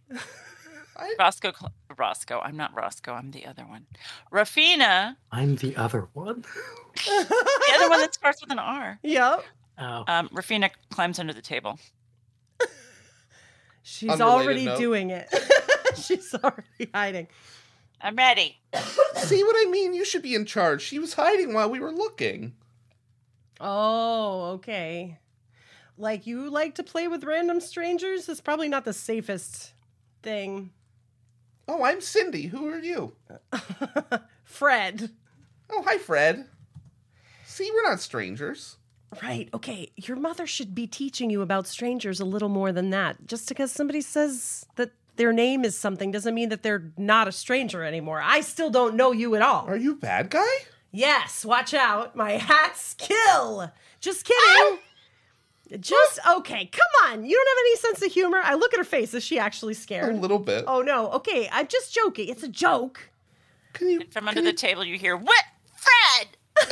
Roscoe. I'm not Roscoe. I'm the other one. Rafina, I'm the other one. the other one that starts with an R. Yep. Oh. Rafina climbs under the table. She's Unrelated already note. doing it. She's already hiding. I'm ready. See what I mean? You should be in charge. She was hiding while we were looking. Oh, okay. Like you like to play with random strangers? It's probably not the safest thing. Oh, I'm Cindy. Who are you? Fred. Oh, hi, Fred. See, we're not strangers. Right. Okay. Your mother should be teaching you about strangers a little more than that. Just because somebody says that their name is something doesn't mean that they're not a stranger anymore. I still don't know you at all. Are you a bad guy? Yes. Watch out. My hats kill. Just kidding. Just okay. Come on. You don't have any sense of humor. I look at her face. Is she actually A scared? little bit. Oh no. Okay. I'm just joking. It's a joke. Can you? And from can under you- the table, you hear, "What, Fred?"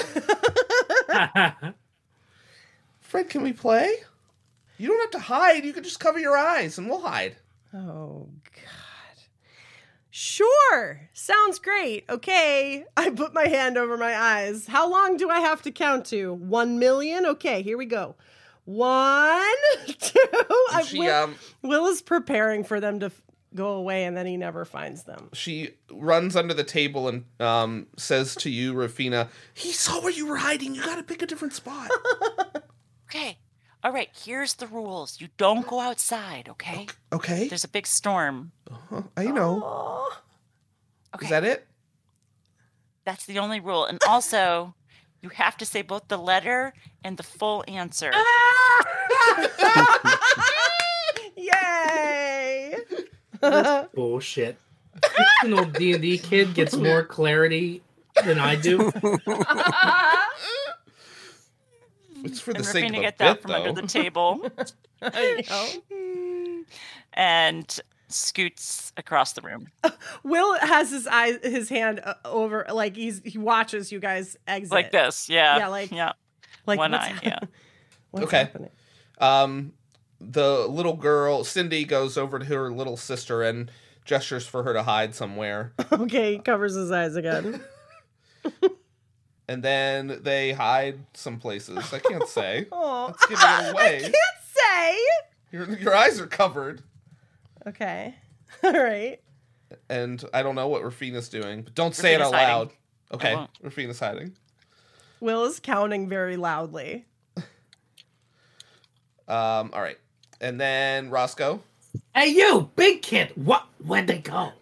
Fred, can we play? You don't have to hide. You can just cover your eyes, and we'll hide. Oh, God. Sure. Sounds great. Okay. I put my hand over my eyes. How long do I have to count to? 1 million? Okay, here we go. 1, 2. Will is preparing for them to go away, and then he never finds them. She runs under the table and says to you, Rafina, "He saw where you were hiding. You got to pick a different spot." Okay. All right. Here's the rules. You don't go outside. Okay. Okay. There's a big storm. I know. Oh. Okay. Is that it? That's the only rule. And also, you have to say both the letter and the full answer. Yay! Bullshit. An old D&D kid gets more clarity than I do. It's for the And sake of Rafina a gets out bit, from though. under the table I know. and scoots across the room. Will has his hand over, like he watches you guys exit. Like this. Yeah. Yeah, like- yeah. Like One what's eye. Yeah. What's Okay. happening? The little girl, Cindy, goes over to her little sister and gestures for her to hide somewhere. Okay, he covers his eyes again. And then they hide some places. I can't say. Oh, Let's give it away. I can't say. Your eyes are covered. Okay, all right. And I don't know what Rafina's doing, but don't say it Rafina's out hiding. loud. Okay, won't. Rafina's hiding. Will is counting very loudly. All right. And then Roscoe. Hey, you, big kid. What? Where'd they go?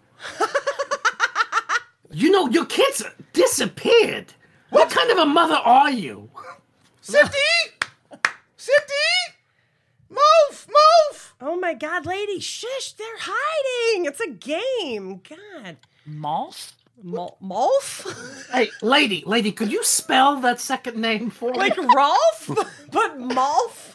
You know, your kids disappeared. What kind of a mother are you? Cindy! Move! Oh my God, lady, shush! They're hiding. It's a game. God, Molf? Molf? Hey, lady, could you spell that second name for me? Like Rolf, but Molf.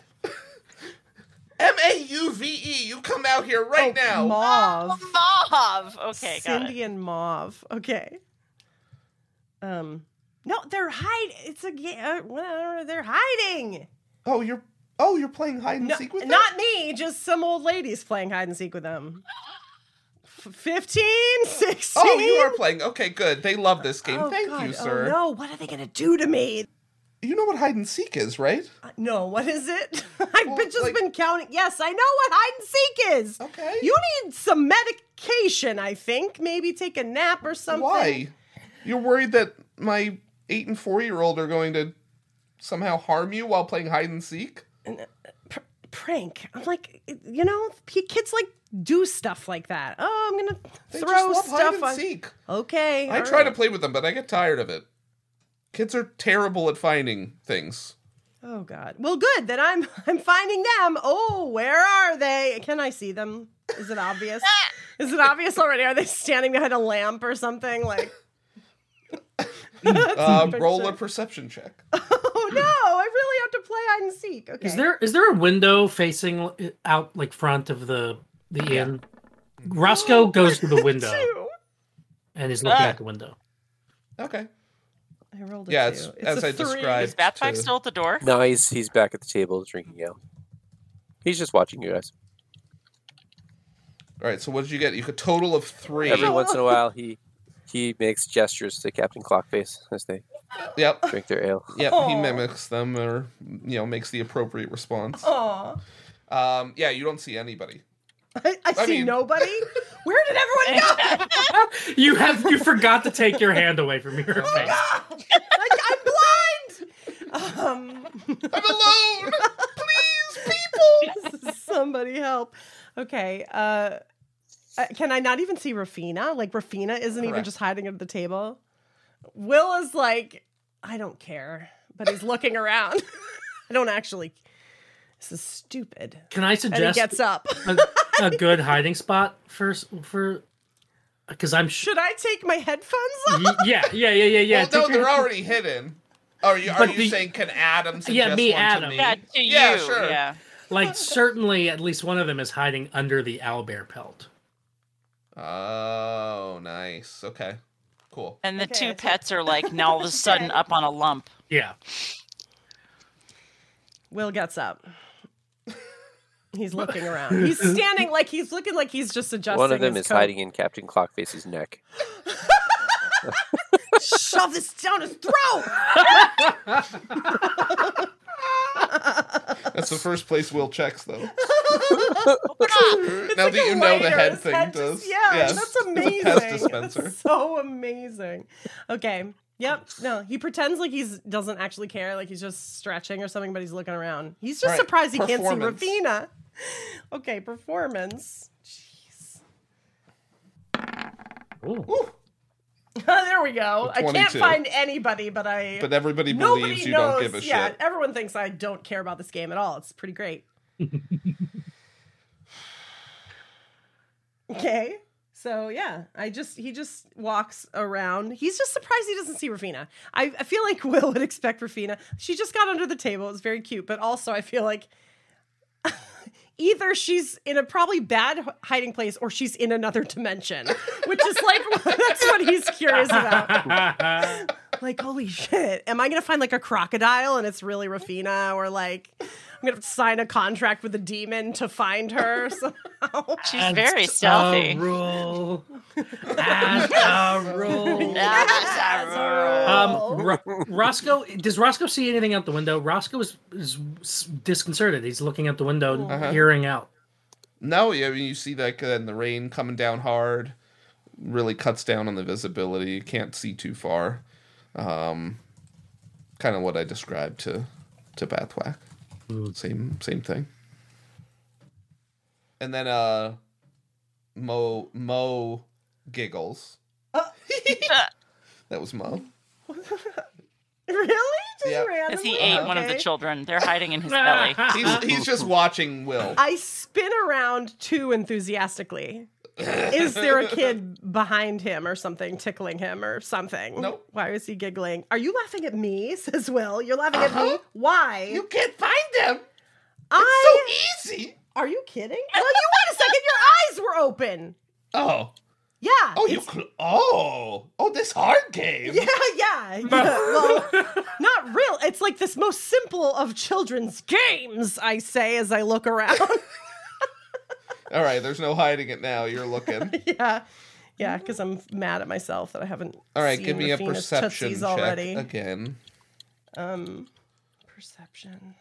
Mauve. You come out here right now. Mauve. Mauve. Okay, got it. Cindy and Mauve. Okay. No, they're hiding. It's a game. They're hiding. Oh, you're playing hide and seek with them? Not me. Just some old ladies playing hide and seek with them. 15, 16. Oh, you are playing. Okay, good. They love this game. Oh, Thank God. you, sir. Oh, no. What are they going to do to me? You know what hide and seek is, right? No, what is it? I've Well, just like- been counting. Yes, I know what hide and seek is. Okay. You need some medication, I think. Maybe take a nap or something. Why? You're worried that my 8 and 4-year-old are going to somehow harm you while playing hide and seek? Prank. I'm like, kids like do stuff like that. Oh, I'm gonna They throw just love stuff hide and on. seek. Okay. I all try to right. play with them, but I get tired of it. Kids are terrible at finding things. Oh God. Well, good. Then I'm finding them. Oh, where are they? Can I see them? Is it obvious? Is it obvious already? Are they standing behind a lamp or something? Like. Roll a Picture. perception check. Oh no! I really have to play hide and seek. Okay. Is there a window facing out like front of the inn? Roscoe goes to the window Two. and is looking at the window. Okay. I rolled a Yeah, two. it's as a I three. described. Is Batpack to- still at the door? No, he's back at the table drinking ale. He's just watching you guys. All right, so what did you get? You got a total of 3. Every once in a while, he makes gestures to Captain Clockface as they Yep. drink their ale. Yep, he Aw. mimics them or, makes the appropriate response. Aw. Yeah, you don't see anybody. I see mean- nobody. Where did everyone go? You forgot to take your hand away from your face. I'm blind. I'm alone! Please, people! Somebody help. Okay. Can I not even see Rafina? Like Rafina isn't even Correct. just hiding at the table. Will is like, I don't care, but he's looking around. I don't actually. This is stupid. Can I And he suggest gets up. a good hiding spot for because I'm Should I take my headphones off? yeah. Well, no, Take your- they're already hidden. Are you But the- saying, can Adam suggest Yeah, me, one Adam. to me? Yeah, to Yeah, you. sure. Yeah. Like certainly at least one of them is hiding under the owlbear pelt. Oh, nice. Okay, cool. And the Okay, two I see. pets are like now all of a sudden up on a lump. Yeah. Will gets up. He's looking around. He's standing like he's looking like he's just adjusting. One of them his is coat. hiding in Captain Clockface's neck. Shove this down his throat. That's the first place Will checks, though. It's Now like that a you know the lighter. head His thing head does. just- yeah, Yes, that's it's a amazing. pest dispenser. That's so amazing. Okay. Yep. No, he pretends like he doesn't actually care, like he's just stretching or something, but he's looking around. He's just Right, surprised he can't see performance. Ravina. Okay, performance. Jeez. Ooh. There we go. I can't 22. find anybody, but But everybody nobody believes you knows. don't give a Yeah, shit. everyone thinks I don't care about this game at all. It's pretty great. Okay. So yeah, he just walks around. He's just surprised he doesn't see Rafina. I feel like Will would expect Rafina. She just got under the table. It was very cute, but also I feel like either she's in a probably bad hiding place or she's in another dimension, which is like that's what he's curious about. Like, holy shit, am I gonna find like a crocodile and it's really Rafina, or like I'm gonna sign a contract with a demon to find her somehow? She's very stealthy. A rule. As a rule. Roscoe, does Roscoe see anything out the window? Roscoe is disconcerted. He's looking out the window and Uh-huh. peering out. No, yeah, I mean, you see like the rain coming down hard, really cuts down on the visibility. You can't see too far. Kind of what I described to Bathwack. Same thing. And then Mo giggles. Uh, That was Mo. Really? Just Yeah. Because randomly? he ate one of the Okay. children. They're hiding in his belly. He's just watching Will. I spin around too enthusiastically. Is there a kid behind him or something tickling him or something? Nope. Why is he giggling? Are you laughing at me? Says Will. You're laughing at me? Why? You can't find them. I. So easy. Are you kidding? Well, you wait a second. Your eyes were open. Oh. Yeah. Oh, you. it's- Oh, this hard game. Yeah. Well, not real. It's like this most simple of children's games, I say as I look around. All right, there's no hiding it now. You're looking. Yeah, because I'm mad at myself that I haven't. All right, seen give me a Rafina's perception tootsies check already. again. Perception.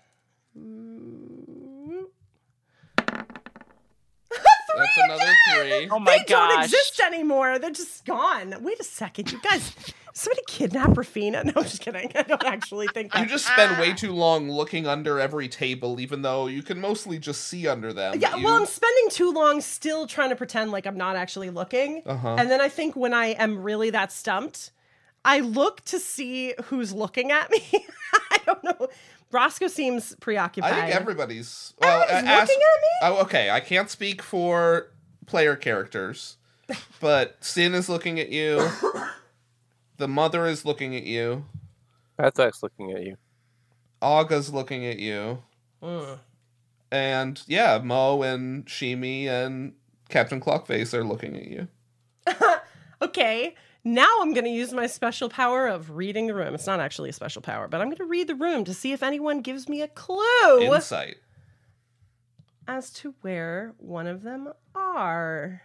That's another 3. Oh my They don't gosh. exist anymore. They're just gone. Wait a second, you guys. Somebody kidnapped Rafina? No, I'm just kidding. I don't actually think that. You just spend way too long looking under every table, even though you can mostly just see under them. Yeah, You- well, I'm spending too long still trying to pretend like I'm not actually looking. Uh-huh. And then I think when I am really that stumped, I look to see who's looking at me. I don't know. Roscoe seems preoccupied. I think everybody's. Everybody's looking at me? Oh, okay, I can't speak for player characters, but Sin is looking at you. The mother is looking at you. Pathak's looking at you. Aga's looking at you. And yeah, Mo and Shimi and Captain Clockface are looking at you. Okay, now I'm going to use my special power of reading the room. It's not actually a special power, but I'm going to read the room to see if anyone gives me a clue Insight. as to where one of them are.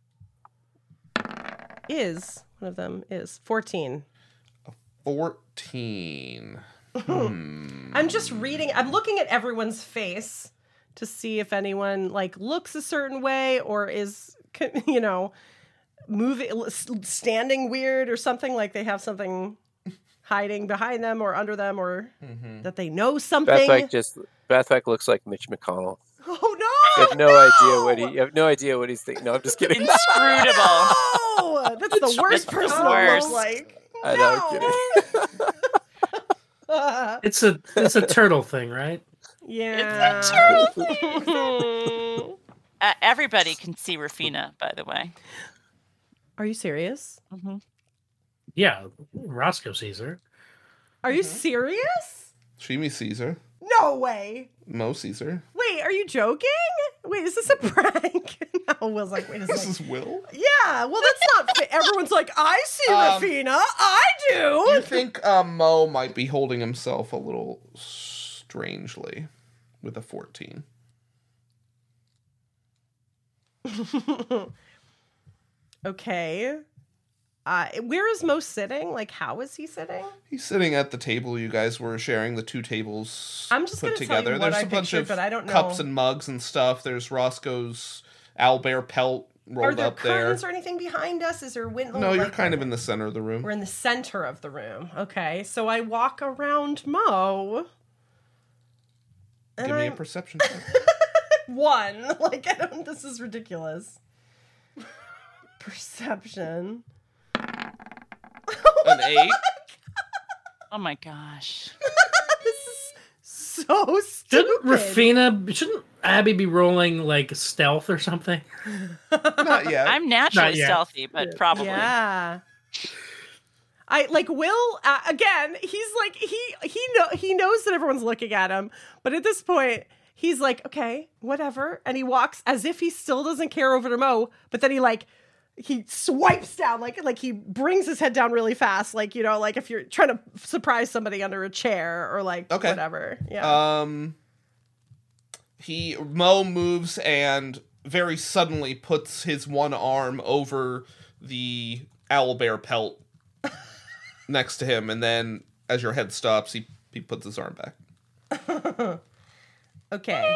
One of them is 14. 14. I'm just reading. I'm looking at everyone's face to see if anyone like looks a certain way or is, moving, standing weird or something, like they have something hiding behind them or under them or that they know something. Bathak looks like Mitch McConnell. Oh no! You have you have no idea what he's thinking. No, I'm just kidding. Inscrutable. Oh, that's the worst the person to worst. look like. I know, I'm kidding. It's a turtle thing, right? Yeah. Everybody can see Rafina, by the way. Are you serious? Yeah, Roscoe sees her. Are you serious? Shimi sees her. No way. Mo sees her. Wait, are you joking? Wait, is this a prank? No, Will's like, wait a This second. is Will? Yeah, well, that's not fair. Everyone's like, I see Rafina. I do. You think Mo might be holding himself a little strangely with a 14? Okay. Where is Mo sitting? Like, how is he sitting? He's sitting at the table you guys were sharing, the 2 tables I'm just put gonna tell you together. what There's I a bunch pictured, of but I don't cups know. and mugs and stuff. There's Roscoe's owlbear pelt Are rolled there up there. curtains or anything behind us? Is there window? No, you're kind of in the center of the room. We're in the center of the room. Okay, so I walk around Mo. And Give me a I'm- perception check. 1. Like, this is ridiculous. Perception. An 8? Oh my gosh. This is so stupid. Shouldn't Abby be rolling like stealth or something? Not yet. I'm naturally Not yet. stealthy, but probably. Yeah. I like Will again. He's like he knows that everyone's looking at him, but at this point he's like, okay, whatever, and he walks as if he still doesn't care over to Mo, but then he swipes down like he brings his head down really fast, like like if you're trying to surprise somebody under a chair or like Okay. whatever. Yeah. Mo moves and very suddenly puts his one arm over the owlbear pelt next to him, and then as your head stops, he puts his arm back. Okay.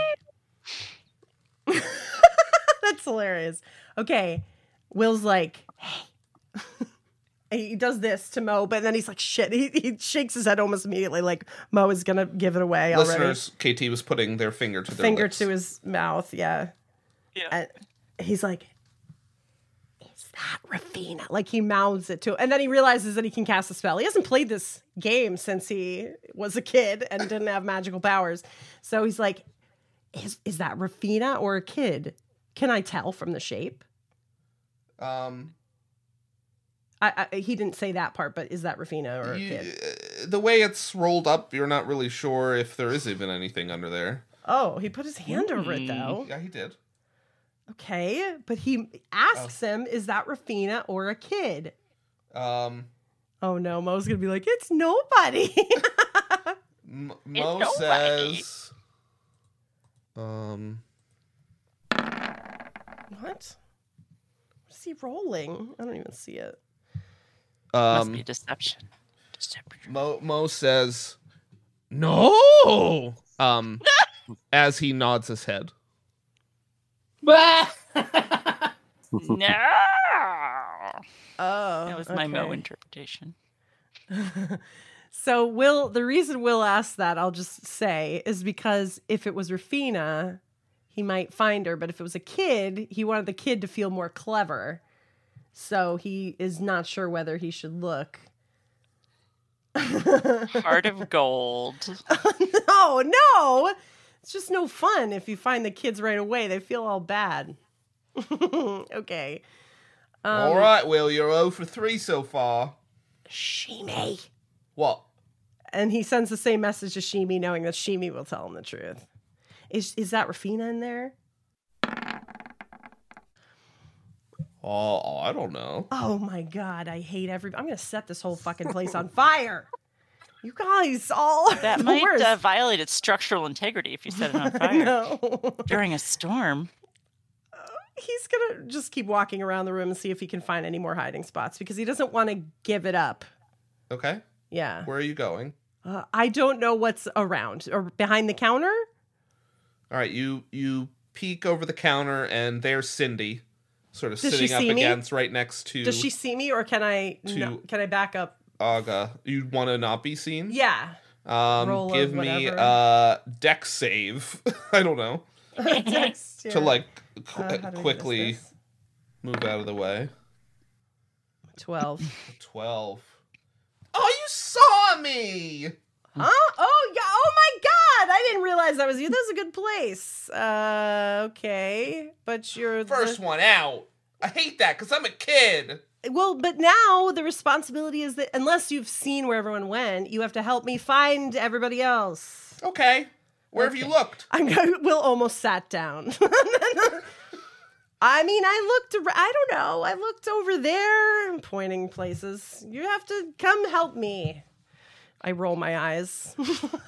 That's hilarious. Okay. Will's like, hey. He does this to Mo, but then he's like, shit. He shakes his head almost immediately, like Mo is going to give it away already. Listeners, KT was putting their finger to their Finger lips. to his mouth, yeah. Yeah. And he's like, that Rafina? Like he mouths it to, and then he realizes that he can cast a spell. He hasn't played this game since he was a kid and didn't have magical powers. So he's like, is that Rafina or a kid? Can I tell from the shape? He didn't say that part, but is that Rafina or a kid? The way it's rolled up, you're not really sure if there is even anything under there. Oh, he put his hand over it though. Yeah, he did. Okay, but he asks him, is that Rafina or a kid? Oh no, Mo's gonna be like, it's nobody. Mo says, what? Is he rolling? I don't even see it. Must be deception. Mo says, no. As he nods his head. No. Oh, That was my Mo interpretation. So the reason Will asked that, I'll just say, is because if it was Rafina, he might find her. But if it was a kid, he wanted the kid to feel more clever. So he is not sure whether he should look. Heart of gold. No. It's just no fun if you find the kids right away. They feel all bad. Okay. All right, Will, you're 0 for 3 so far. Shimi. What? And he sends the same message to Shimi, knowing that Shimi will tell him the truth. Is that Rafina in there? Oh, I don't know. Oh my god, I hate everybody. I'm gonna set this whole fucking place on fire. You guys all are That the might worst. violate its structural integrity if you set it on fire No. during a storm. He's gonna just keep walking around the room and see if he can find any more hiding spots because he doesn't want to give it up. Okay. Yeah. Where are you going? I don't know what's around or behind the counter. All right, you peek over the counter and there's Cindy, sort of Does she sitting up see me? against right next to Does she see me or can I can I back up? Aga. You want to not be seen? Yeah. Roll Give of me whatever. a dex save. I don't know. Text, yeah. To like How do we do quickly this? move out of the way. 12. 12. Oh, you saw me! Huh? Oh, yeah. Oh, my God. I didn't realize that was you. That's a good place. Okay. But you're First one out. I hate that because I'm a kid. Well, but now the responsibility is that unless you've seen where everyone went, you have to help me find everybody else. Okay. Where have you looked? Will almost sat down. I mean, I don't know. I looked over there. I'm pointing places. You have to come help me. I roll my eyes.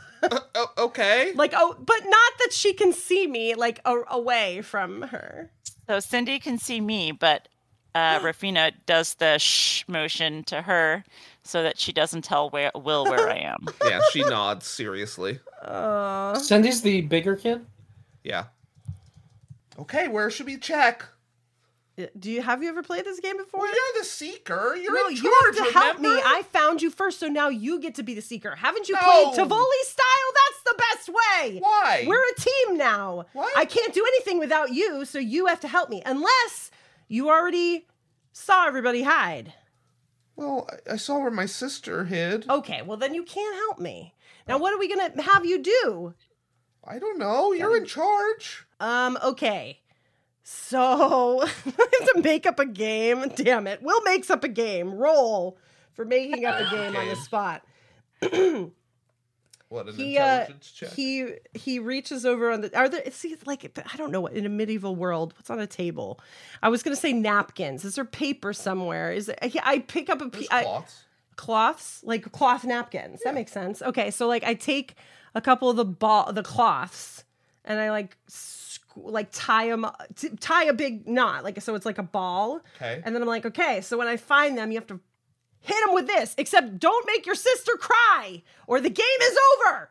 Okay. Like, oh, but not that she can see me, like, away from her. So Cindy can see me, but Rafina does the shh motion to her so that she doesn't tell Will where I am. Yeah, she nods seriously. Cindy's the bigger kid? Yeah. Okay, where should we check? Have you ever played this game before? Well, you're the seeker. You're No, in you charge, have to help remember? me. I found you first, so now you get to be the seeker. Haven't you No. played Tivoli style? That's the best way. Why? We're a team now. What? I can't do anything without you, so you have to help me. Unless you already saw everybody hide. Well, I saw where my sister hid. Okay, well then you can't help me. Now what are we gonna have you do? I don't know. You're in charge. Okay. So, I have to make up a game. Damn it. Will makes up a game. Roll for making up a game on the spot. What, an He intelligence check? he reaches over on the see like I don't know what in a medieval world what's on a table. I was gonna say napkins. Is there paper somewhere? Is it, I pick up a There's I, cloths. cloths like cloth napkins. That makes sense. Okay, so like I take a couple of the cloths and I tie them, tie a big knot, like so it's like a ball. Okay. And then I'm like, okay, so when I find them, you have to hit them with this. Except don't make your sister cry, or the game is over.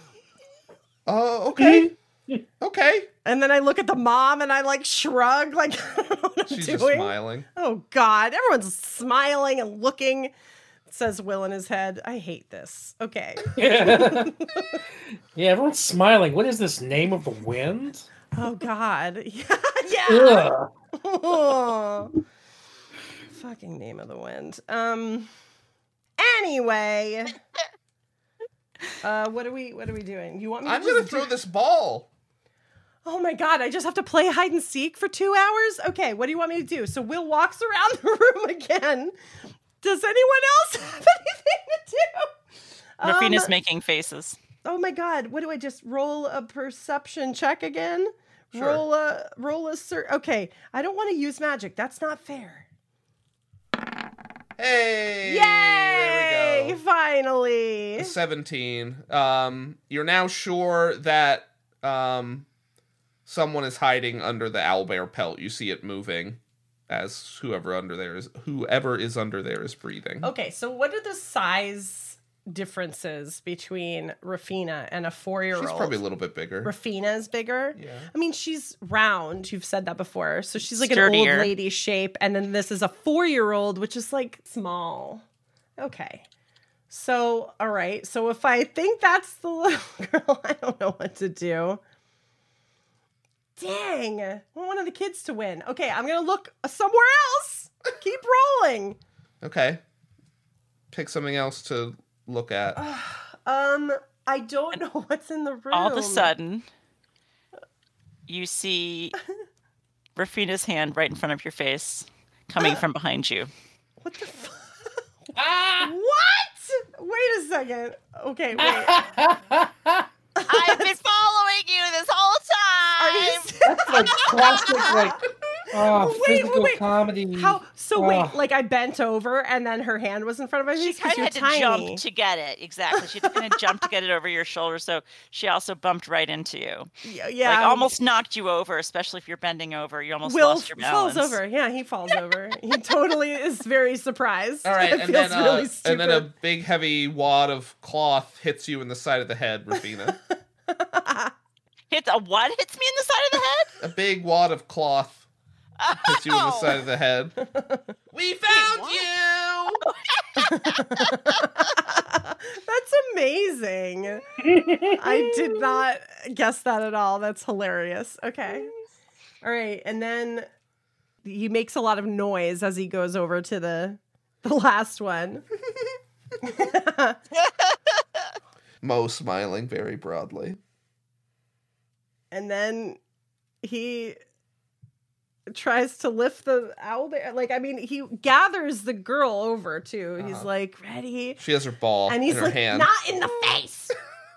Oh, okay. Okay. And then I look at the mom and I like shrug, like I don't know what I'm She's doing. just smiling. Oh God, everyone's smiling and looking. Says Will in his head. I hate this. Okay. Yeah, everyone's smiling. What is this, Name of the Wind? Oh God. Yeah. Ugh. fucking name of the wind? Anyway. What are we doing? You want me to I'm gonna throw this ball. Oh my god, I just have to play hide and seek for 2 hours? Okay, what do you want me to do? So Will walks around the room again. Does anyone else have anything to do? Rafina's making faces. Oh my god, what do I just roll a perception check again? Sure. Roll a okay, I don't want to use magic. That's not fair. Hey! Yay! There we go. Finally. 17. You're now sure that someone is hiding under the owlbear pelt. You see it moving as whoever is under there is breathing. Okay, so what are the size differences between Rafina and a 4-year-old? She's probably a little bit bigger. Rafina is bigger? Yeah. I mean, she's round. You've said that before. So she's like Sturdier. an old lady shape. And then this is a 4-year-old, which is like small. Okay. So, all right. So if I think that's the little girl, I don't know what to do. Dang. I want one of the kids to win. Okay, I'm going to look somewhere else. Keep rolling. Okay. Pick something else to look at. I don't know what's in the room. All of a sudden, you see Rafina's hand right in front of your face, coming from behind you. What the fuck? What? Wait a second. Okay, wait. I've been following you this whole Are you time. That's like classic, like, physical comedy. How? So Oh. wait, like I bent over and then her hand was in front of my She face because kind of you're had to tiny. jump to get it. Exactly. She had to kind of jump to get it over your shoulder. So she also bumped right into you. Yeah, Like almost knocked you over, especially if you're bending over. You almost Will lost your balance. falls over. Yeah, he falls over. He totally is very surprised. All right, It feels really and then a stupid. big heavy wad of cloth hits you in the side of the head, Rafina. Hits a what? Hits me in the side of the head? A big wad of cloth hits you in the side of the head. We found you! That's amazing. I did not guess that at all. That's hilarious. Okay. All right. And then he makes a lot of noise as he goes over to the last one. Mo smiling very broadly. And then he tries to lift the owl bear. Like, I mean, he gathers the girl over too. He's like, ready? She has her ball And he's in her like, hand. not in the face.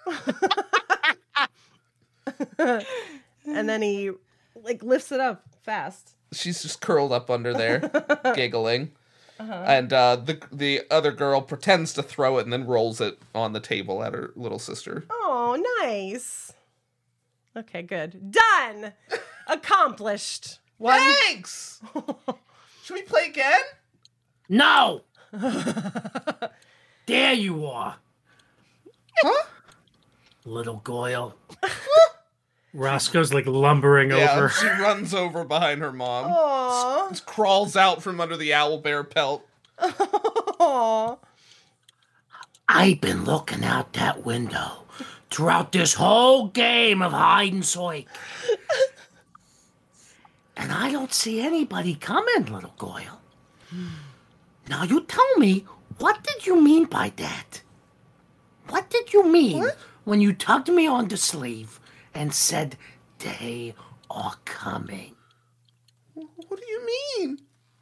And then he like lifts it up fast. She's just curled up under there, giggling. And the other girl pretends to throw it and then rolls it on the table at her little sister. Oh, nice. Okay, good. Done. Accomplished. One. Thanks! Should we play again? No! There you are, Huh? little Goyle. Roscoe's like lumbering Yeah, over. she runs over behind her mom. Aw. Just crawls out from under the owlbear pelt. Aw. I've been looking out that window throughout this whole game of hide and seek. And I don't see anybody coming, little Goyle. Now you tell me, what did you mean by that? What did you mean when you tugged me on the sleeve and said they are coming? What do you mean?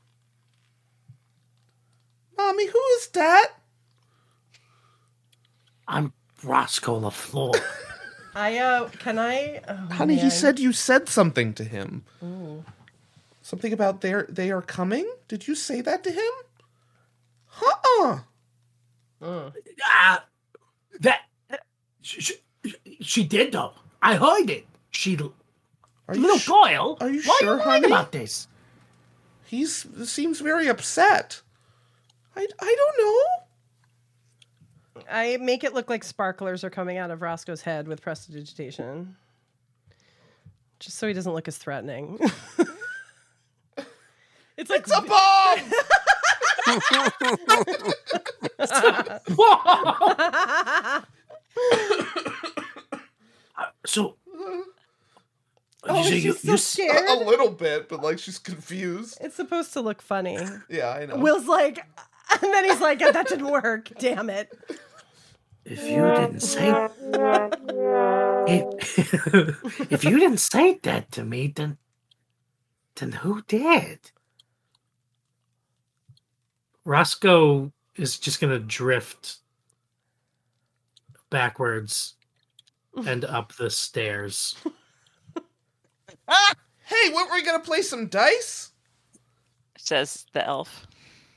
Mommy, who is that? I'm Roscoe LaFleur. Can I? Oh, Honey, he man. said you said something to him. Something about they are coming? Did you say that to him? That she did though. I heard it. She Are you little sh- Goyle. are you why sure, are you lying honey? about this? He seems very upset. I don't know. I make it look like sparklers are coming out of Roscoe's head with prestidigitation. Just so he doesn't look as threatening. It's like It's a bomb! So Oh, you she's so scared. A little bit, but like she's confused. It's supposed to look funny. Yeah, I know. Will's like, and then he's like, that didn't work. Damn it. If you didn't say if you didn't say that to me, then who did? Roscoe is just gonna drift backwards and up the stairs. Hey, weren't we gonna play some dice? Says the elf.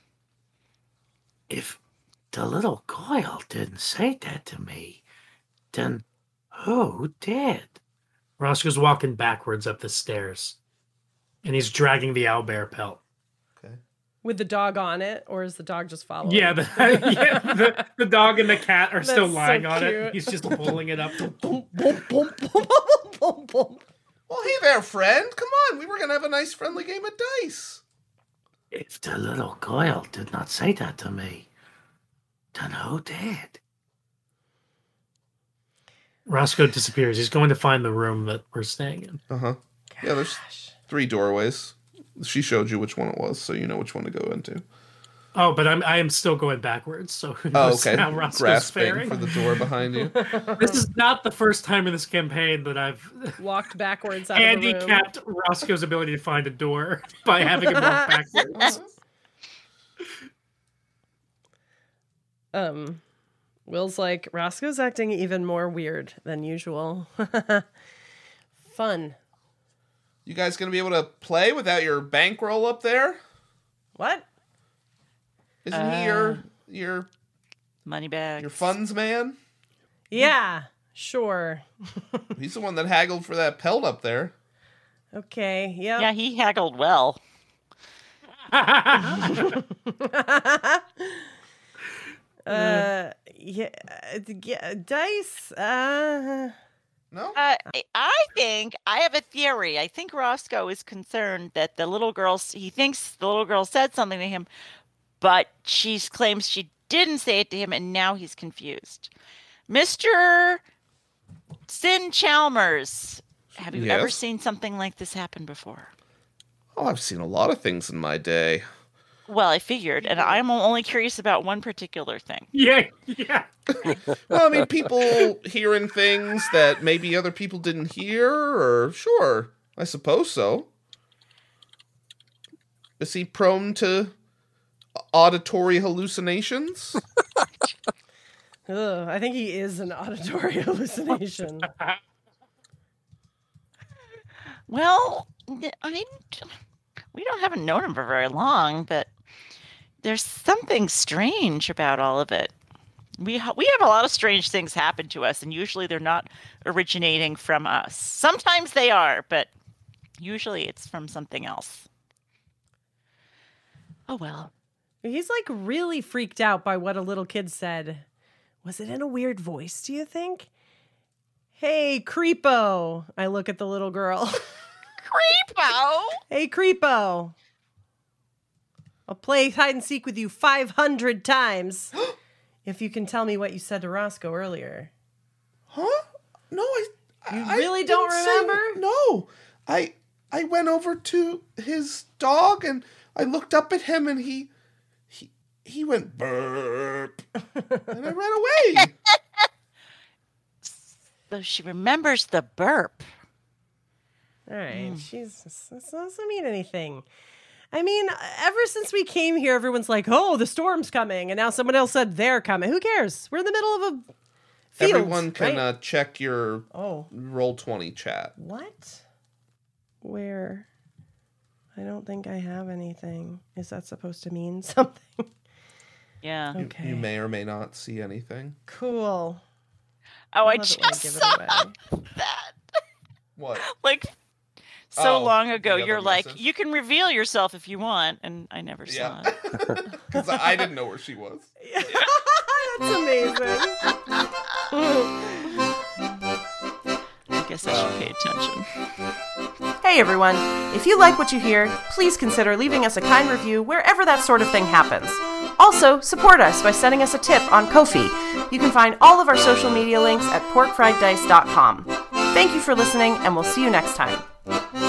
If the little girl didn't say that to me, then who did? Roscoe's walking backwards up the stairs, and he's dragging the owlbear pelt. Okay. With the dog on it, or is the dog just following? Yeah, the dog and the cat are still That's lying so on cute. it. He's just pulling it up. Boom, boom, boom, boom, boom, boom. Well, hey there, friend. Come on, we were gonna have a nice friendly game of dice. If the little girl did not say that to me, then who did? Roscoe disappears. He's going to find the room that we're staying in. Uh-huh. Yeah, there's 3 doorways. She showed you which one it was, so you know which one to go into. Oh, but I am still going backwards, so who Oh, knows okay. how Roscoe's Grasping faring. for the door behind you. This is not the first time in this campaign that I've Walked backwards out of the room. handicapped Roscoe's ability to find a door by having him walk backwards. Will's like, Roscoe's acting even more weird than usual. Fun. You guys gonna be able to play without your bankroll up there? What? Isn't he your Money bag. your funds man? Yeah, sure. He's the one that haggled for that pelt up there. Okay, yep. Yeah, he haggled well. Yeah, dice. No? I think I have a theory. I think Roscoe is concerned that he thinks the little girl said something to him, but she claims she didn't say it to him, and now he's confused. Mr. Sin Chalmers, have you ever Yes? seen something like this happen before? Oh, I've seen a lot of things in my day. Well, I figured, and I'm only curious about one particular thing. Yeah. Well, I mean, people hearing things that maybe other people didn't hear, or sure, I suppose so. Is he prone to auditory hallucinations? Ugh, I think he is an auditory hallucination. Well, I mean, we haven't known him for very long, but there's something strange about all of it. We have a lot of strange things happen to us, and usually they're not originating from us. Sometimes they are, but usually it's from something else. Oh, well. He's like really freaked out by what a little kid said. Was it in a weird voice, do you think? Hey, Creepo. I look at the little girl. Creepo! Hey, Creepo. I'll play hide and seek with you 500 times if you can tell me what you said to Roscoe earlier. Huh? No, You really don't didn't say- remember? No. I went over to his dog and I looked up at him and he went burp. And I ran away. So she remembers the burp. All right, that doesn't mean anything. I mean, ever since we came here, everyone's like, "Oh, the storm's coming," and now someone else said they're coming. Who cares? We're in the middle of a field. Everyone can right? check your Oh, Roll20 chat. what? Where? I don't think I have anything. Is that supposed to mean something? Yeah. Okay. You may or may not see anything. Cool. Oh, I love it when I just give it saw away. that. What? Like, so Oh, long ago, the other you're like, message. you can reveal yourself if you want, and I never saw Yeah. it. Because I didn't know where she was. That's amazing. I guess I should pay attention. Hey everyone, if you like what you hear, please consider leaving us a kind review wherever that sort of thing happens. Also, support us by sending us a tip on Ko-fi. You can find all of our social media links at porkfrieddice.com. Thank you for listening, and we'll see you next time. Bye.